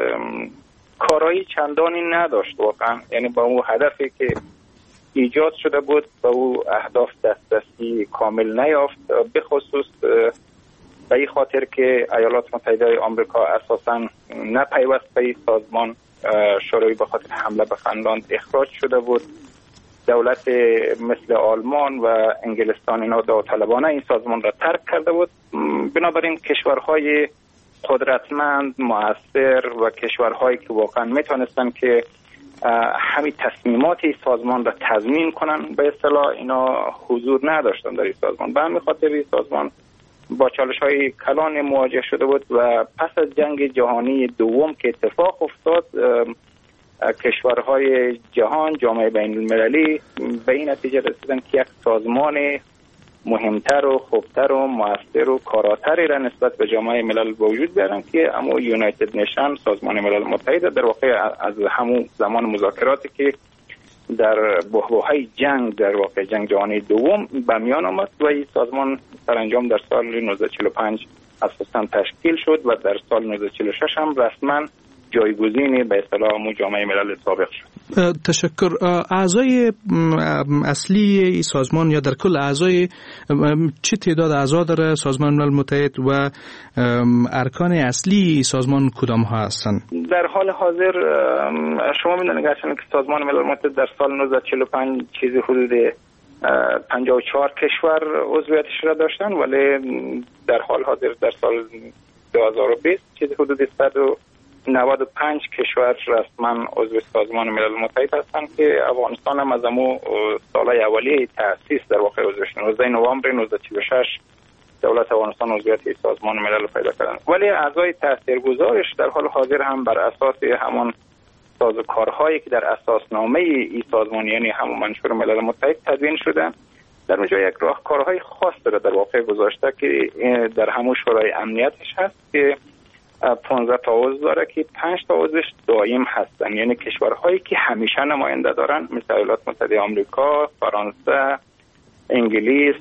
کارایی چندانی نداشت واقعا، یعنی با اون هدفی که ایجاد شده بود با او اهداف دسترسی کامل نیافت، به خصوص به این خاطر که ایالات متحده آمریکا اساساً نپیوست به این سازمان، شوروی به خاطر حمله به فنلاند اخراج شده بود، دولت مثل آلمان و انگلستان اینا داوطلبانه این سازمان را ترک کرده بود. بنابراین کشورهای قدرتمند، مؤثر و کشورهایی که واقعا میتونستن که همین تصمیمات این سازمان را تضمین کنن به اصطلاح اینا حضور نداشتن در این سازمان. به همین خاطر این سازمان با چالش‌های کلان مواجه شده بود و پس از جنگ جهانی دوم که اتفاق افتاد، کشورهای جهان، جامعه بین المللی به این نتیجه رسیدن که یک سازمان مهمتر و خوبتر و مؤثر و کاراتری را نسبت به جامعه ملل به وجود بیارن که اما یونایتد نیشن، سازمان ملل متحد، در واقع از همون زمان مذاکراتی که در بحبوحه جنگ، در واقع جنگ جهانی دوم به میان آمد و این سازمان سرانجام در سال 1945 اساساً تشکیل شد و در سال 1946 هم رسما جایگزین به اصطلاح جامعه ملل سابق شد. تشکر. اعضای اصلی این سازمان یا در کل اعضای چه تعداد اعضا داره سازمان ملل متحد و ارکان اصلی سازمان کدام ها هستند؟ در حال حاضر شما می‌دونید که سازمان ملل متحد در سال 1945 چیزی حدود 54 کشور عضویتش را داشتن، ولی در حال حاضر در سال 2020 چیزی حدود 195 کشور رسما عضو سازمان ملل متحد هستند که افغانستان هم از امو سالهای اولیه تأسیس در واقع عضو شد. 19 نوامبر 1946 دولت افغانستان عضویت سازمان ملل پیدا کردند، ولی اعضای تاثیرگذارش در حال حاضر هم بر اساس همون سازوکارهایی که در اساسنامه این سازمان یعنی همون منشور ملل متحد تدوین شده، در اونجا یک راهکارهای خاص داره در واقع گذاشته که در همون شورای امنیتش هست که 15 تا عضو داره که 5 تا عضوش دائم هستن، یعنی کشورهایی که همیشه نماینده دارن مثل ایالات متحده آمریکا، فرانسه، انگلیس،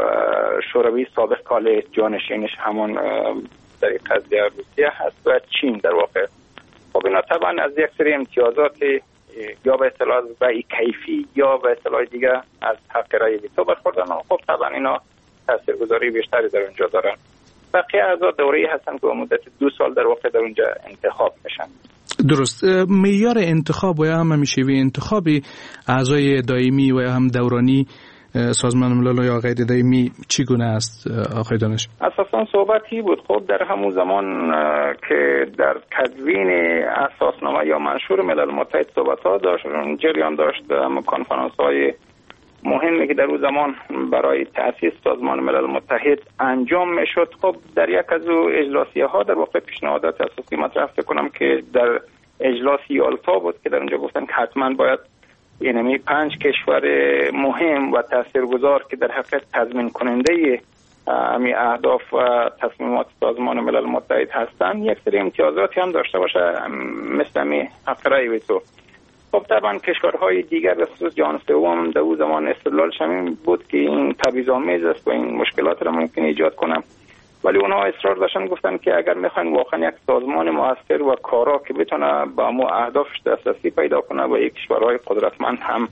شوروی سابق کال جانشینش همون در قضیه روسیه هست و چین در واقع. خب اینا طبعا از یک سری امتیازات یا به اصطلاح رأی کیفی یا به اصطلاح دیگه از حق رأی ویتو برخوردن. خب طبعا اینا تاثیرگذاری بیشتری در اونجا دارن. بقیه اعضا دوره‌ای هستن که به مدت 2 سال در واقع در اونجا انتخاب میشن. درست. معیار انتخاب و یا هم همیشوی انتخابی اعضای دائمی و یا هم دورانی سازمان ملل یا غیر دائمی چگونه است آقای دانش؟ اساساً صحبتی بود. خب در همون زمان که در تدوین اساسنامه یا منشور ملل متحد صحبت‌ها داشت، جریان داشت، اما کنفرانس‌های مهمی که در اون زمان برای تأسیس سازمان ملل متحد انجام میشد، خب در یک از اجلاسیه‌ها در واقع پیشنهادات اساسی مطرح کنم که در اجلاس یالتا بود که در اونجا گفتن که حتما باید یعنی 5 کشور مهم و تاثیرگذار که در حقیقت تضمین کننده همین اهداف و تصمیمات سازمان ملل متحد هستن یک سری امتیازاتی هم داشته باشه مثل همین حق رأی ویتو. خب طبعا کشورهای دیگر به خصوص جهان سوم در اون زمان استدلالش همین بود که این تبعیض‌آمیز است و این مشکلات را ممکن ایجاد کنه، ولی اونها اصرار داشتن گفتن که اگر میخواین واقعا یک سازمان موثر و کارا که بتونه با مو اهدافش دسترسی پیدا کنه و یک کشورهای قدرتمند هم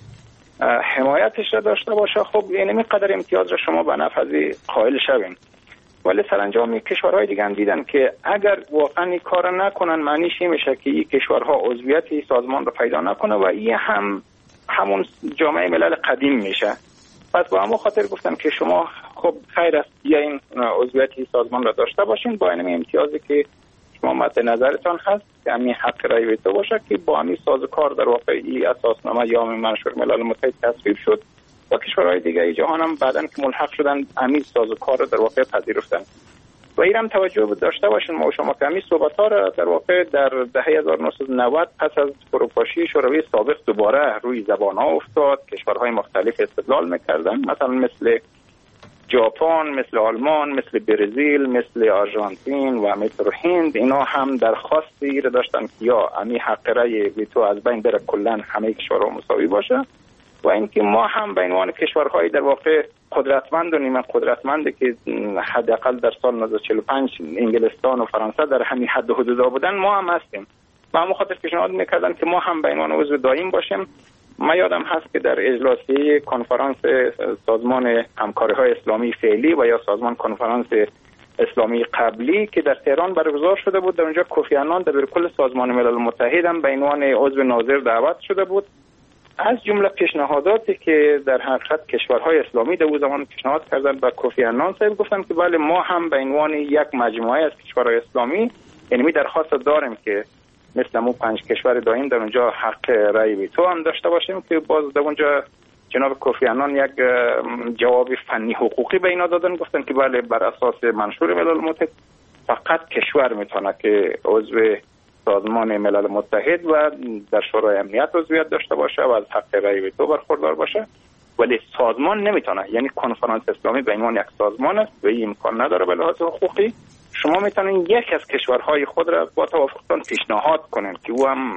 حمایتش را داشته باشه، خب یعنی اینقدر امتیاز را شما به نفع قائل شوین. ولی سرانجام کشورهای دیگه هم دیدن که اگر واقعا این کار نکنن معنیش این میشه که این کشورها عضویت این سازمان رو پیدا نکنه و این همون جامعه ملل قدیم میشه. پس با همون خاطر گفتن که شما خب خیر است یا این عضویت سازمان را داشته باشین با این امتیازی که شما مد نظرتان هست که همین حق رای ویتو باشه که با همین سازوکار در واقع این اساسنامه یا منشور ملل متحد تصویب شد و کشورهای دیگه جهان هم بعداً که ملحق شدن همین سازوکار را در واقع پذیرفتن. و این هم توجه داشته باشین ما و شما که همین صحبت‌ها را در واقع در دهه 1990 پس از فروپاشی شوروی سابق دوباره روی زبان‌ها افتاد. کشورهای مختلف استدلال می‌کردن، مثلا مثل ژاپن، مثل آلمان، مثل برزیل، مثل آرژانتین و مثل هند، اینا هم درخواستی را داشتن که یا همین حق رای ویتو از بین بره، کلا همه کشورها مساوی باشه و اینکه ما هم به عنوان کشورهای در واقع قدرتمند و نیمه قدرتمند که حداقل در سال 1945 انگلستان و فرانسه در همین حد و حدودا بودن ما هم هستیم. و همون خاطر پیشنهاد میکردن که ما هم به عنوان عضو دائم باشیم. ما یادم هست که در اجلاسی کنفرانس سازمان همکاری‌های اسلامی فعلی و یا سازمان کنفرانس اسلامی قبلی که در تهران برگزار شده بود، در اونجا کوفی عنان دبیرکل سازمان ملل متحد هم به عنوان عضو ناظر دعوت شده بود. از جمله پیشنهاداتی که در حقیقت کشورهای اسلامی در اون زمان پیشنهاد کردن به کوفی عنان صاحب گفتن که بله ما هم به عنوان یک مجموعه از کشورهای اسلامی یعنی درخواست داریم که مثل ما 5 کشور دائم در اونجا حق رای ویتو هم داشته باشیم که باز در اونجا جناب کوفی عنان یک جواب فنی حقوقی به اینا دادن، گفتن که بله بر اساس منشور ملل متحد فقط کشور میتونه که عضو سازمان ملل متحد و در شورای امنیت عضویت داشته باشه و از حق رای ویتو برخوردار باشه، ولی سازمان نمیتونه. یعنی کنفرانس اسلامی به عنوان یک سازمان است و این امکان نداره به لحاظ حقوقی. شما میتونین یک از کشورهای خود را با توافقتان پیشنهاد کنین که او هم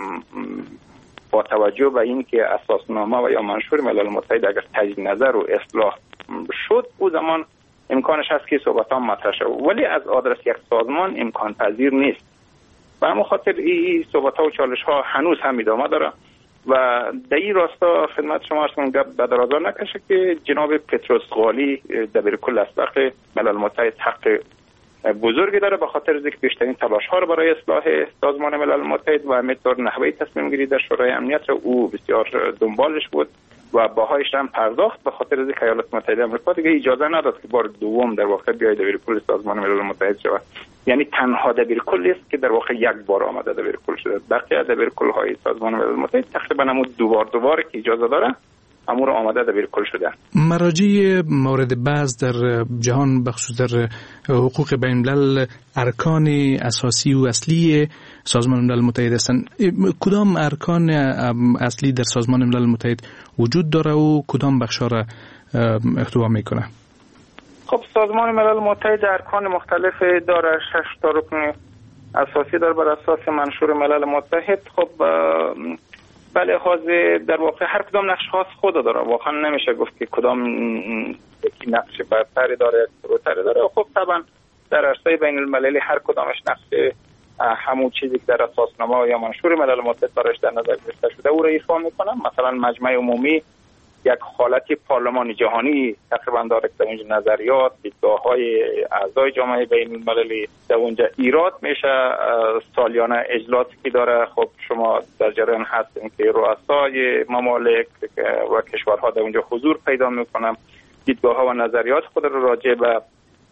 با توجه به این که اساسنامه و یا منشور ملل متحد اگر تجدید نظر و اصلاح شد او زمان امکانش هست که صحبت‌ها مطرح شود، ولی از آدرس یک سازمان امکان پذیر نیست. و همون خاطر این صحبت‌ها و چالش‌ها هنوز هم ادامه داره و در این راستا خدمت شما عرض کنم گپ به درازا نکشه که جناب پتروس غالی دبیرکل اسبق ملل متحد حق بزرگی داره به خاطر اینکه بیشترین تلاش‌ها رو برای اصلاح سازمان ملل متحد و همینطور نحوه تصمیم گیری در شورای امنیت رو او بسیار دنبالش بود و باهایش هم پرداخت به خاطر اینکه ایالات متحده آمریکا دیگه اجازه نداد که بار دوم در واقع بیاید دبیرکل سازمان ملل متحد شود. یعنی تنها دبیرکل است که در واقع یک بار آمده دبیرکل شده. بقیه دبیرکل‌های سازمان ملل متحد تقریبا همون دوبار که اجازه داره امور آماده دبیرکل شده. مراجع مورد بحث در جهان بخصوص در حقوق بین الملل ارکان اساسی و اصلی سازمان ملل متحد هستند. کدام ارکان اصلی در سازمان ملل متحد وجود داره و کدام بخش‌ها را احتوا میکنه؟ خب سازمان ملل متحد ارکان مختلف داره، 6 تا رکن اساسی داره بر اساس منشور ملل متحد. خب بله حاضر در واقع هر کدام نقش خاص خود داره، واقعا نمیشه گفت که کدام یکی نقش برتری داره فروتری داره. خب طبعا در عرصه بین المللی هر کدامش نقش همون چیزی که در اساسنامه یا منشور ملل متحد برایش در نظر گرفته شده او را ایفا میکنه. مثلا مجمع عمومی یک حالتی پارلمان جهانی تقریبا داره که در اونجا نظریات دیدگاه‌های اعضای جامعه بین المللی در اونجا ایراد میشه. سالیانه اجلاسی که داره، خب شما در جریان هستین که رؤسای ممالک و کشورها در اونجا حضور پیدا میکنن، دیدگاه‌ها و نظریات خود رو راجع به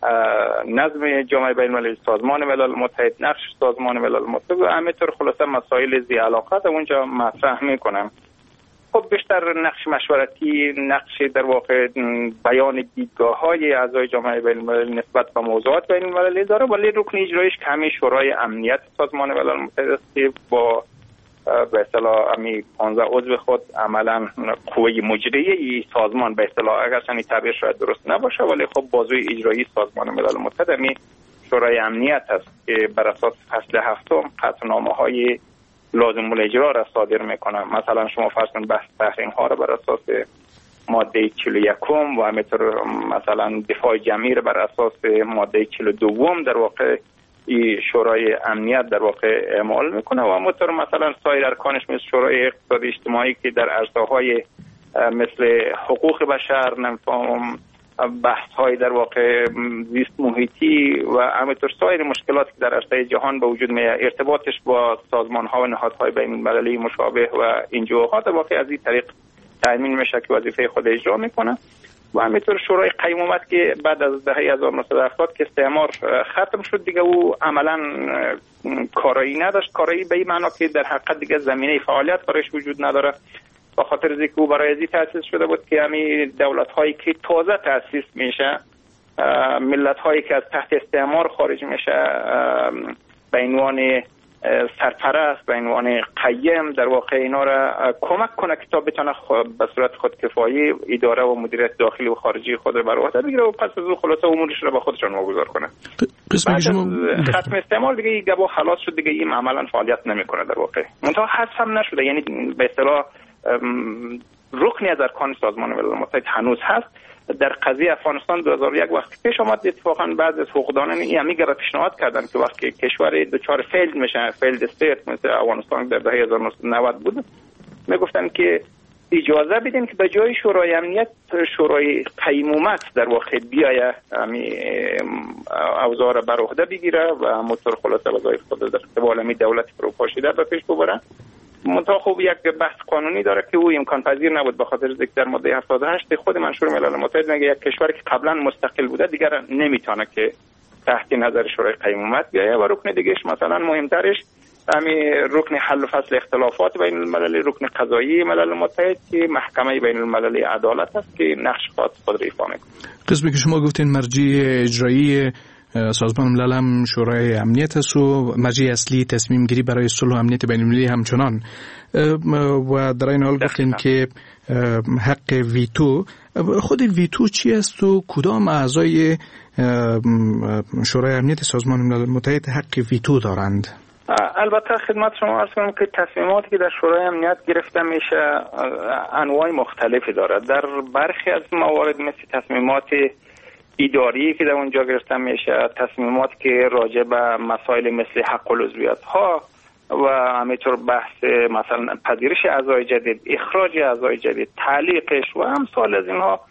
نظم جامعه بین المللی، سازمان ملل متحد، نقش سازمان ملل متحد و همینطور خلاصه مسائل ذی علاقه در اونجا مطرح میکنن. خب بیشتر نقش مشورتی، نقش در واقع بیان دیدگاه‌های اعضای جامعه بین المللی نسبت به موضوعات بین المللی داره، ولی رکن اجرایش که همین شورای امنیت سازمان ملل متحد است که با به اصطلاح همین 15 عضو خود عملاً قوه مجریه سازمان به اصطلاح اگرچه این تعبیر شاید درست نباشه ولی خب بازوی اجرایی سازمان ملل متحد همین شورای امنیت است که بر اساس فصل 7 قطعنامه‌های لازم الاجرا را صادر میکنه. مثلا شما فرض کنید بحث تحریم ها را بر اساس ماده 41 و همینطور مثلا دفاع جمعی را بر اساس ماده 42 در واقع این شورای امنیت در واقع اعمال میکنه و همینطور مثلا سایر ارکانش مثل شورای اقتصادی اجتماعی که در عرصه‌های مثل حقوق بشر، نمی‌فهمم بحث های در واقع زیست محیطی و همینطور سایر مشکلاتی که در عرصه جهان به وجود میاد، ارتباطش با سازمان ها و نهادهای بین المللی مشابه و NGO ها در واقع از این طریق تضمین میشه که وظیفه خود اجرا میکنه. و همینطور شورای قیمومت که بعد از دهه 1970 که استعمار ختم شد دیگه او عملا کارایی نداشت. کارایی به این معنا که در حقیقت دیگه زمینه فعالیت برایش وجود نداره، به خاطر اینکه او برای ازی تأسیس شده بود که همین دولت هایی که تازه تأسیس میشه، ملت هایی که از تحت استعمار خارج میشه، به عنوان سرپرست، به عنوان قیم، در واقع اینا را کمک کنه که تا بتونه به صورت خودکفایی اداره و مدیریت داخلی و خارجی خود را بر عهده بگیره و پس از او خلاصه امورش را به خودشان واگذار کنه. بعد ختم استعمار دیگه این گبا خلاص شد، دیگه این عملا فعالیت نمیکنه در واقع. منتها حذف هم نشده، یعنی به اصطلاح رکنی از ارکان سازمان ملل متحد هنوز هست. در قضیه افغانستان 2001 وقتی پیش آمد، اتفاقا بعضی از حقوقدانان این همیشه را پیشنهاد کردن که وقتی کشور دچار فیلد میشه، فیلد استیت مثل افغانستان در دهه 1990 بود، میگفتن که اجازه بدین که به جای شورای امنیت شورای قیمومت در واقع بیایه اوضاع را بر عهده بگیره و موتور خلاصه وظایف خود در قبال می دولت فروپاشیده به پیش ببره. منتها خوب یک بحث قانونی داره که او امکان پذیر نبود، به خاطر اینکه در ماده 78 خود منشور ملل متحد میگه یک کشوری که قبلا مستقل بوده دیگر نمیتونه که تحت نظر شورای قیمومت بیایه. و رکن دیگهش مثلا مهمترش همین رکن حل و فصل اختلافات بین المللی، رکن قضایی ملل متحد که محکمه بین المللی عدالت است که نقش خود ایفا میکنه. قسمی که شما گفتین مرجع اجرایی سازمان ملل هم شورای امنیت است و مرجع اصلی تصمیم گیری برای صلح و امنیت بین المللی همچنان، و در این حال گفتین که حق ویتو، خود ویتو چی است و کدام اعضای شورای امنیت سازمان ملل متحد حق ویتو دارند؟ البته خدمت شما عرض کنم که تصمیماتی که در شورای امنیت گرفته میشه انواع مختلفی دارد. در برخی از موارد مثل تصمیمات اداری که در اونجا گرفته میشه، تصمیمات که راجع به مسائل مثل حق العضویت ها و همینطور بحث مثلا پذیرش اعضای جدید، اخراج اعضای جدید، تعلیقش و امثال از اینها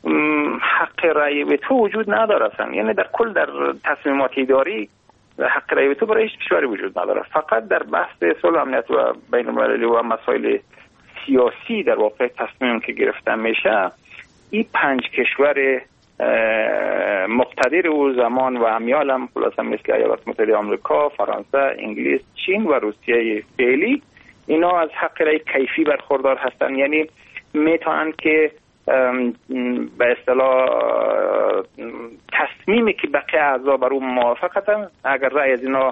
حق رأی ویتو وجود نداره. یعنی در کل در تصمیمات اداری حق رأی ویتو برای هیچ کشوری وجود نداره. فقط در بحث صلح امنیت و بین المللی و مسائل سیاسی در واقع تصمیم که گرفته میشه، این 5 کشور مقتدر او زمان و امیال هم خلاصه مثل ایالات متحده آمریکا، فرانسه، انگلیس، چین و روسیه فعلی، اینا از حق رأی کیفی برخوردار هستن. یعنی میتونن که به اصطلاح تصمیمی که بقیه اعضا بر اون موافقتن، اگر رأی از اینا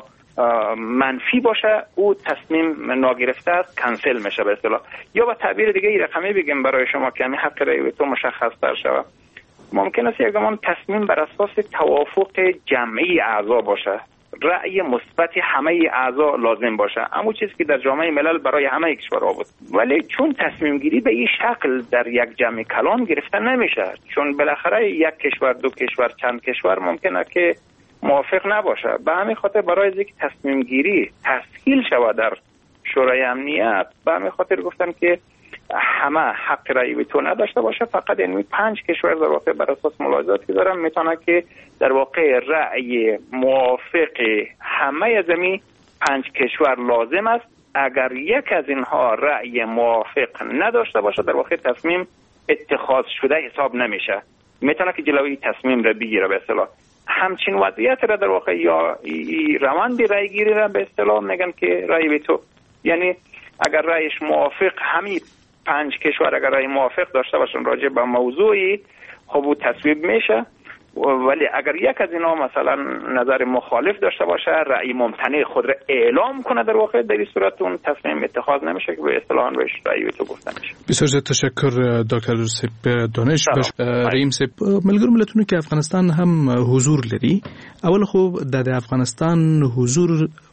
منفی باشه او تصمیم ناگرفته است کنسل میشه به اصطلاح. یا با تعبیر دیگه این رقمی بگیم برای شما که همین حق رأی تو مشخص تر شود، ممکن است یک زمان تصمیم بر اساس توافق جمعی اعضا باشه، رأی مثبت همه اعضا لازم باشه، اما چیزی که در جامعه ملل برای همه کشورها بود. ولی چون تصمیم گیری به این شکل در یک جمع کلان گرفته نمیشه، چون بالاخره یک کشور، دو کشور، چند کشور ممکنه که موافق نباشه. به همین خاطر برای اینکه تصمیم گیری تسهیل شود در شورای امنیت، به همین خاطر گفتن که همه حق رأی ویتو نداشته باشه، فقط این 5 کشور در واقع بر اساس ملاحظاتی که دارن میتونه که در واقع رأی موافق همه از این 5 کشور لازم است. اگر یک از اینها رأی موافق نداشته باشه در واقع تصمیم اتخاذ شده حساب نمیشه، میتونه که جلوی تصمیم را بگیره به اصطلاح. همچین وضعیت را در واقع یا روند رأی گیری را به اصطلاح میگن که رأی ویتو. یعنی اگر رأیش موافق همین 5 کشور اگر رأی موافق داشته باشن راجع به موضوعی، خب او تصویب میشه. ولی اگر یک از اینا مثلا نظر مخالف داشته باشه، رأی ممتنع خود را اعلام کنه، در واقع در این صورت اون تصمیم اتخاذ نمیشه که به اصطلاح بهش رأی ویتو گفته میشه. بسیار زیاد تشکر دکتر سپ دانش. رئیم سپ، ملګرو ملتونو کې افغانستان هم حضور لري. اول خو د افغانستان حضور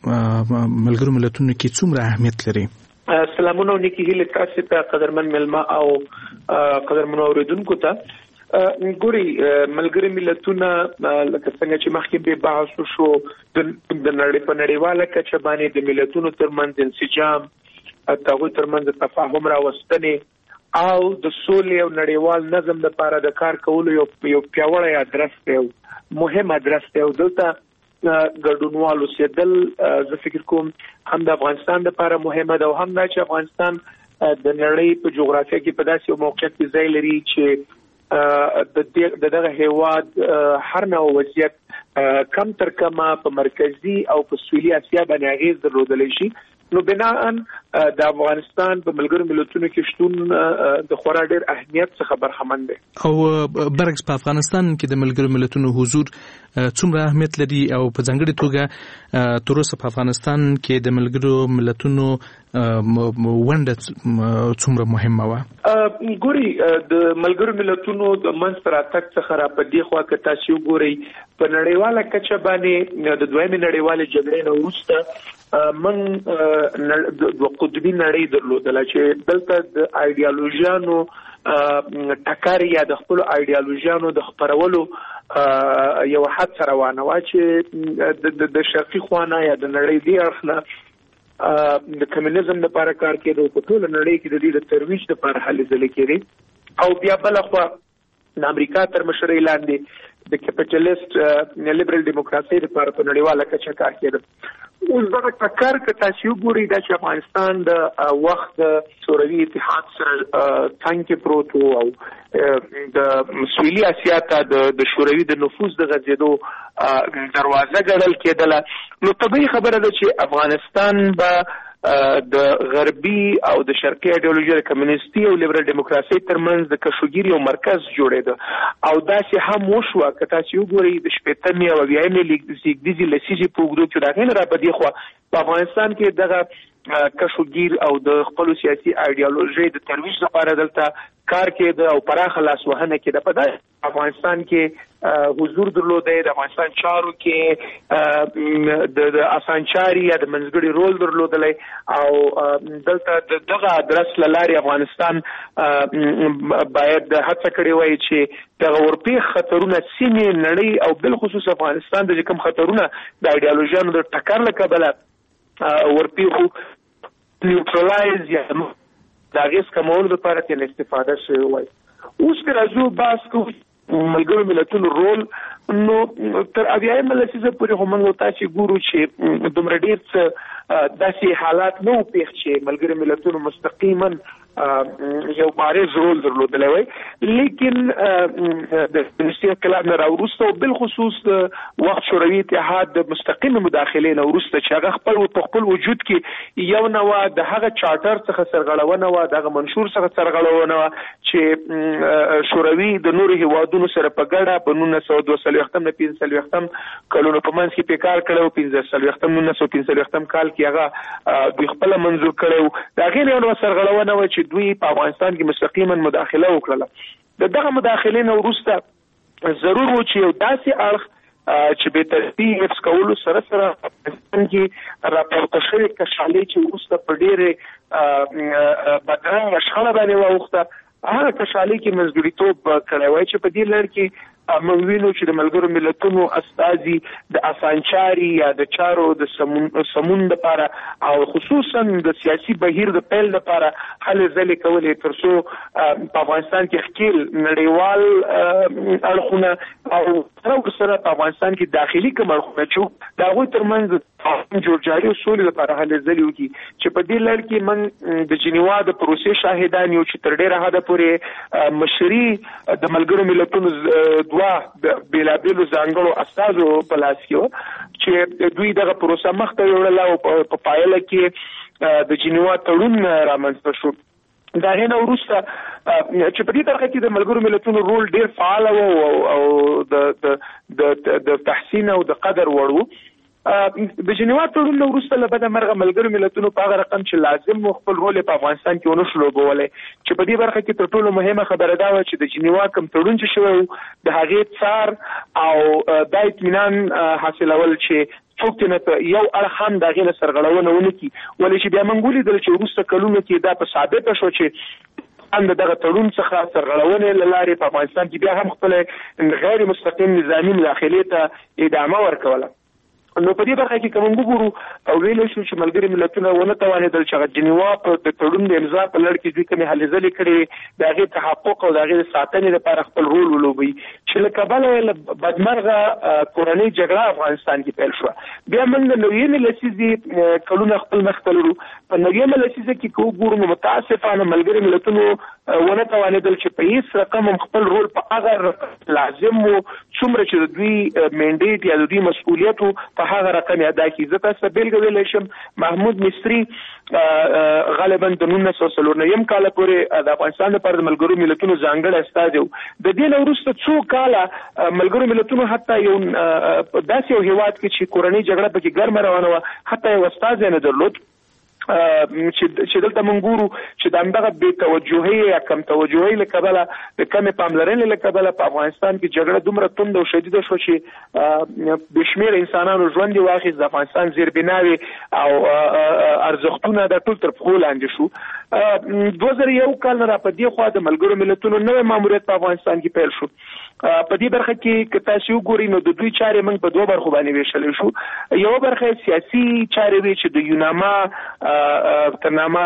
ملګرو ملتونو کې څومره اهمیت لري؟ سلامونه نیکی هیله تاسو ته قدرمن ملما او قدرمن اوریدونکو ته. ګوري ملګری ملتونه لکه څنګه چې مخکې به بحث وشو د نړۍ په نړیواله کچه باندې د ملتونو ترمنځ انسجام، هغوی ترمنځ تفاهم راوستنې او د سولې او نړیوال نظم لپاره د کار کولو یو پیاوړی ادرس دی، مهم ادرس دی. دلته ګډونوال اوسېدل زه فکر کوم هم د افغانستان لپاره مهمه ده او هم دا چې افغانستان د نړۍ په جغرافیه کې په داسې یو موقعیت کې ځای لري چې د دغه هیواد هر نوع وضعیت کم تر کمه په مرکزی او په سویلي اسیا باندې اغیز درلودلی شي. نو بناء د افغانستان په ملګرو ملتونو کې شتون د خورا ډېر اهمیت څخه برخمن دی. او برعکس په افغانستان کې د ملګرو ملتونو حضور څومره اهمیت لري او په ځانګړي توګه تر اوسه په افغانستان کې د ملګرو ملتونو ونډه څومره مهمه وه؟ ګوري د ملګرو ملتونو د منځ ته راتګ څخه را په دې خوا که تاسو وګورئ په نړیواله کچه باندې د دویمې نړیوالې جګړې نه وروسته من د قطبي نړۍ درلودله چې دلته د ایډیالوژیانو ټکر یا د خپل ایډیالوژیانو د خپرولو یو حد روانه وه چې د شرقي خوانه یا د نړۍ دی اړخ نه د کمیونیزم لپاره کار کېده په ټوله نړۍ کې د دې د ترویج لپاره هلې ځلې کېدې او بیا بله خوا د امریکا تر مشرۍ لاندې د کیپیټالیست لیبرل دیموکراسۍ لپاره په نړیواله کچه کار کېده. اوس دغه ټکر که تاسو وګورئ دا چې افغانستان د وخت د شوروي اتحاد سره څنګ کې پروت و او د سویلي اسیا ته د شوروي د نفوذ د غځېدو دروازه ګڼل کېدله. نو طبیعي خبره ده چې افغانستان به د غربي او د شرقي ایډیالوژي د کمیونستي او لیبرل دیموکراسۍ ترمنځ د کشوګیر یو مرکز جوړېده او داسې هم وشوه که تاسو وګورئ د شپېتمې او اویایم زېږدیزې لسیزې په اوږدو کې د هغې نه را په دې خوا په افغانستان کې دغه کشوګیر او د خپلو سیاسي ایډیالوژۍ د ترویج لپاره دلته کار کېده او پراخه لاسوهنه کېده. په افغانستان کې حضور درلودی، د افغانستان چارو کې د اسانچاري یا د منځګړي رول درلودلی او دلته دغه ادرس له لارې افغانستان باید هڅه کړې وای چې دغه ورپېښ خطرونه سیمې نړۍ او بالخصوص افغانستان د کوم خطرونه د ایډیالوژیانو د ټکر له کبله ورپېښو نیوټرلایز یا د اغیز کمولو لپاره ترې استفاده شوې وای. اوس که راځو بحث کوو ملګرو ملتونو رول، نو تر اویایمه لسیزه پورې خو موږ تاسې ګورو چې دومره ډېر څه داسې حالات نه و پېښ چې ملګرو ملتونو مستقیما یو بارز رول درلودلی وای. لیکن د فلسطین انقلاب نه راوروسته او بالخصوص د وخت شوروي اتحاد د مستقیمې مداخلې نه وروسته چې هغه په خپل وجود کې یو نه وه د هغه چارټر څخه سرغړونه وه، د هغه منشور څخه سرغړونه وه چې شوروي د نورو هیوادونو سره په ګډه په 1942 نه 45 کلونو په منځ کې پیکار کړی و. 1945 کال کې هغه دوی خپله منظور کړی و. د هغې نه یو سرغړونه وه چې دوی په افغانستان کې مستقیما مداخله وکړله. د دغه مداخلې نه وروسته ضرور و چې یو داسې اړخ چې به ترتیب حفظ کولو سره سره افغانستان کې راپورته شوې کشالۍ چې وروسته په ډېرې بدرنګه شخړه باندې واوښته، هغه کشالۍ کې منځګړیتوب کړی وای چې په دې لړ کې موږ وینو چې د ملګرو ملتونو استازي د اسانچاري یا د چارو د سمون لپاره او خصوصا د سیاسي بهیر د پیل لپاره هلې ځلې کولې تر څو په افغانستان کې ښکیل نړیوال اړخونه او سره په افغانستان کې داخلي کوم اړخونه چې د هغوی ترمنځ جوړجاړي او سولې لپاره هلې ځلې وکړي چې په دې لړ کې موږ د جنیوا د پروسې شاهدان یو چې تر ډېره حده پورې مشري د ملګرو ملتونو دوه بېلابېلو ځانګړو استازو په لاس کې وه چې دوی دغه پروسه مخته یوړله او په پایله کې د جنیوا تړون رامنځته شو. د هغې نه وروسته چې په دې برخه کې د ملګرو ملتونو رول ډېر فعاله و او د تحسین او د قدر وړ و. د جنیوا تړون نه وروسته له بده مرغه ملګرو ملتونو په هغه رقم چې لازم و خپل رول په افغانستان کې ونه شو لوبولی، چې په دې برخه کې تر ټولو مهمه خبره دا وه چې د جنیوا کوم تړون چې شوی و د هغې څار او دا اطمینان حاصلول چې څوک نه یو اړخ هم د هغې نه سرغړونه ونه کړي. ولې چې بیا موږ ولیدل چې وروسته کلونو کې دا په ثابته شو چې دغه تړون څخه سرغړونې له لارې په افغانستان کې بیا هم خپله غیر مستقیم نظامي مداخلې ته ادامه ورکوله. نو په دې برخه کې که موږ وګورو او ویلی شو چې ملګري ملتونه ونه توانېدل چې هغه جنیوا په د تړون د امضا په لړ کې دوی کومې هلې ځلې کړې د هغې تحقق او د هغې د ساتنې لپاره خپل رول ولوبوي، چې چې له کبله بدمرغه کورنۍ جګړه افغانستان کې پیل شو. بیا موږ د نوې لسیزې کلونه خپل مخ ته لرو. په نوې لسیزه کې کو ګورو نو متاسفانه ملګري ملتونو ونه توانېدل چې په هیڅ رقم خپل رول په هغه لازم وو څومره چې د دوی منډیټ یا د دوی مسؤلیت په هغه رقم ادا کړي. زه تاسو ته بیلګه ویلی شم، محمود مصری غالبا د 1949 کال پورې د افغانستان لپاره د ملګرو ملتونو ځانګړی استازی و. د دې نه وروسته څو کاله ملګرو ملتونو حتی یو داسې یو هیواد کې چې کورنۍ جګړه پکې ګرمه روانه وه حتی یو استازی نه درلود. چې دلته موږ ګورو چې د همدغه بې توجهۍ یا کم توجهۍ له کبله د کمې پاملرنې له کبله په افغانستان کې جګړه دومره تند او شدیده شوه چې بې شمېره انسانانو ژوند یې واخیست. د افغانستان زیربناوې او ارزښتونه دا ټول تر پښو لاندې شو. 2001 کال نه را په دې خوا د ملګرو ملتونو نوی ماموریت په افغانستان کې پیل شو. په دې برخه کې که تاسو وګورئ نو د دوی چارې موږ په دوه برخو باندې ویشلې شو. یو برخه سیاسي چارې وي چې د یوناما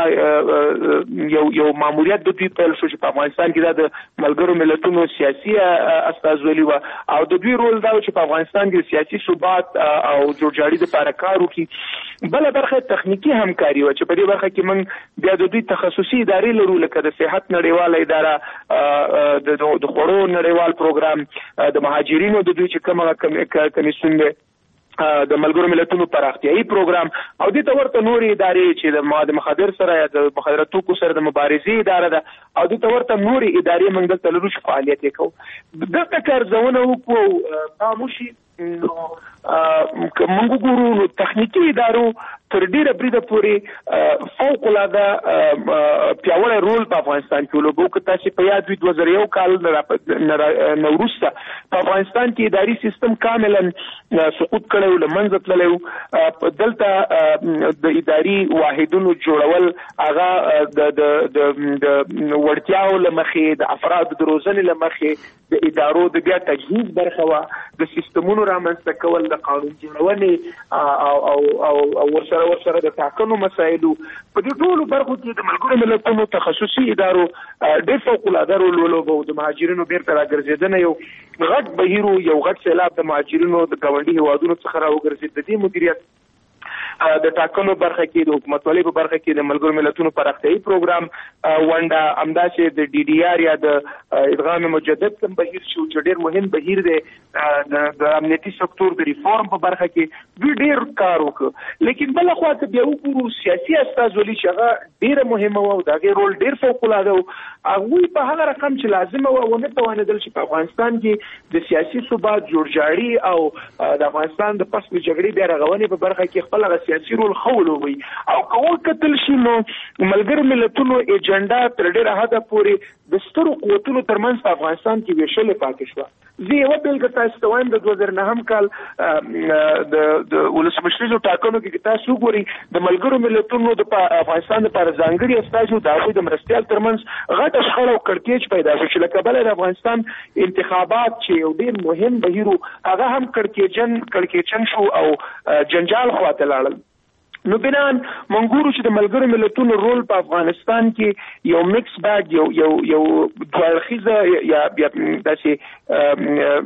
ترنامه یو ماموریت د دوی پیل شو چې په افغانستان کې دا د ملګرو ملتونو سیاسي استازولي وه او د دوی رول دا و چې په افغانستان کې سیاسي ثبات او جوړجاړي دپاره کار وکړي. بله برخه تخنیکي همکاري وه چې په دې برخه کې موږ بیا د دوی تخصصي ادارې لرو لکه د صحت نړیواله اداره، د خوړو نړیوال پروګرام، د مهاجرینو د دوی چې کومه کمیسیون دی، د ملګرو ملتونو پراختیایي پروګرام او دې ته ورته نورې ادارې چې د مواد مخدر سره یا د مخدره توکو سره د مبارزې اداره ده او دې ته ورته نورې ادارې موږ دلته لرو چې فعالیت یې کوو. دلته که ارزونه وکړو پام وشي نو که موږ وګورو نو تخنیکي ادارو تر ډیره بریده پورې فوق العاده پیاوړی رول په افغانستان کې ولوبو. که تاسو په یاد وي 2001 کال نه وروسته په افغانستان کې اداري سیستم کاملا سقوط کړی و، له منځه تللی و. دلته د اداري واحدونو جوړول هغه د وړتیاو له مخې، د افرادو د روزنې له مخې، د ادارو د بیا تجهیز برخه وه، د سیستمونو رامنځته کول، د قانون جوړونې او ورسره د ټاکنو مسایلو. په دې ټولو برخو کې د ملګرو ملتونو تخصصي ادارو ډېر فوق العاده رول ولوبو. د مهاجرینو بیرته راګرځېدنه یو غټ بهیر و، یو غټ سیلاب د مهاجرینو د ګاونډي هیوادونو څخه راوګرځېد. د دې مدیریت د ټاکنو برخه کې، د حکومتولۍ په برخه کې د ملګرو ملتونو پراختیایي پروګرام ونډه، همداسې د DDR یا د ادغام مجدد کوم بهیر چې ډېر مهم بهیر دی، د امنیتي سکتور د ریفورم په برخه کې دوی ډېر کار وکړ. لیکن بله خوا ته بیا وګورو سیاسي استازولي چې هغه ډېره مهمه وه او د هغې رول ډېر فوق العاده و. هغوی په هغه رقم چې لازمه وه ونه توانېدل چې په افغانستان کې د سیاسي ثبات، جوړجاړي او د افغانستان د پس جګړې بیا رغونې په برخه کې خپل هغه سیاسي رول ښه ولوبوي. او که وکتل شي نو ملګرو ملتونو ایجنډا تر ډېره حده پورې د سترو قوتونو ترمنځ په افغانستان کې ویشلې پاتې شوه. زه یوه بېلګه تاسو ته وایم، د 2009 کال د ولسمشریزو ټاکنو کې تاسو وګورئ د ملګرو ملتونو د افغانستان لپاره ځانګړي استازي د هغوی د مرستیال ترمنځ غټه شخړه او کړکېچ پیدا شو چې له کبله د افغانستان انتخابات چې یو ډېر مهم بهیر و هغه هم کړکېچن شو او جنجال خواته لاړل. نو بنان منګورو چې د ملګرو ملتونو رول په افغانستان کې یو میکس بیگ، یو دوړخیزه یا داسې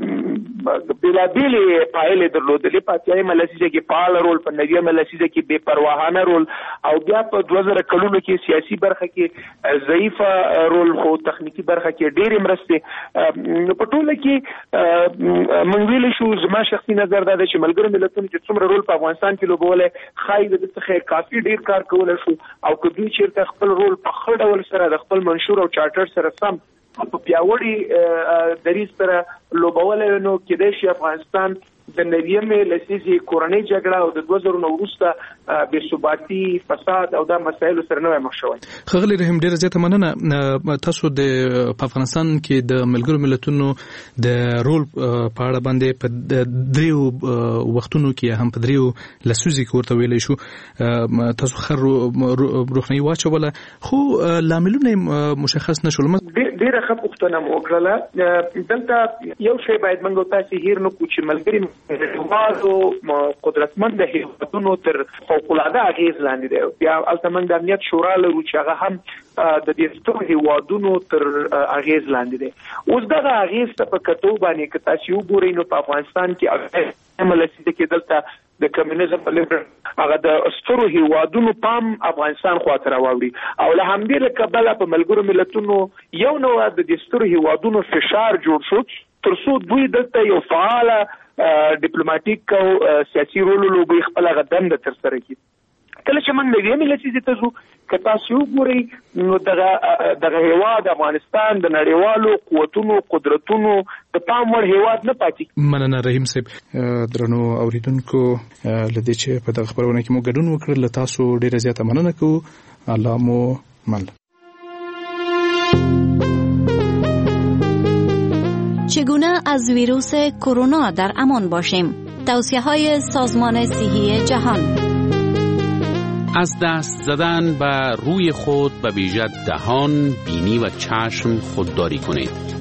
بېلابېلې پایلې درلودلې. په اتیایمه لسیزه کې فعال رول، په نویمه لسیزه کې بې پرواهانه رول او بیا په 2000 کلونو کې سیاسي برخه کې ضعیفه رول، خو تخنیکي برخه کې ډېرې مرستې. نو په ټوله کې موږ ویلی شو، زما شخصي نظر دا دی چې ملګرو ملتونو چې څومره رول په افغانستان کې لوبولی ښایي د څخه کافي ډیر کار کولای شو او که دوی چیرته خپل رول په ښه ډول سره د خپل منشور او چارټر سره سم په پیاوړي دریځ سره لوبولی نو کېدای شي افغانستان د نویمې لسیزې کورنۍ جګړه او د 2000 نه وروسته بې ثباتي، فساد او دا مسایلو سره نوی مخ شوی. ښاغلی رحیم، ډېره زیاته مننه. تاسو په افغانستان کې د ملګرو ملتونو د رول په اړه باندې په دریو وختونو کې هم په دریو لسیزو کې ورته ویلی شو، تاسو ښه روښنایي واچوله، خو لاملونه مشخص نه شول. ډېره ښه پوښتنه مو وکړله. دلته یو شی باید موږ تاسې هیر نه کړو چې ملګري نړیوالو قدرتمند هیوادونو تر فوق‌العاده اغیز لاندې دی. بیا البته موږ د امنیت شورا لرو چې هغه هم د دې سترو هیوادونو تر اغیز لاندې دی. اوس دغه اغیز ته په کتو باندې که تاسو وګورئ نو په افغانستان کې عملسي کې دلته د کمیونیزم په لور هغه د سترو هیوادونو پام افغانستان خواته راوړي او له همدې له کبله په ملګرو ملتونو یو نوع د سترو هیوادونو فشار جوړ شو ترڅو دوی دلته یو فعال ډیپلوماټیک او سیاسي رول لوبي خپل غدند تر سره کړي. کله چې موږ نوې ملتي ته ځو که تاسو وګورئ نو دغه هیواد افغانستان د نړیوالو قوتونو قدرتونو د پام وړ هیواد نه پاتې. مننه رحیم صاحب. درنو اوریدونکو لدې چې په دغه خبرونه کې مو ګډون وکړل له تاسو ډیره زیاته مننه کوو. الله مو مل. چگونه از ویروس کرونا در امان باشیم؟ توصیه‌های سازمان صحی جهان. از دست زدن به روی خود به ویژه دهان، بینی و چشم خودداری کنید.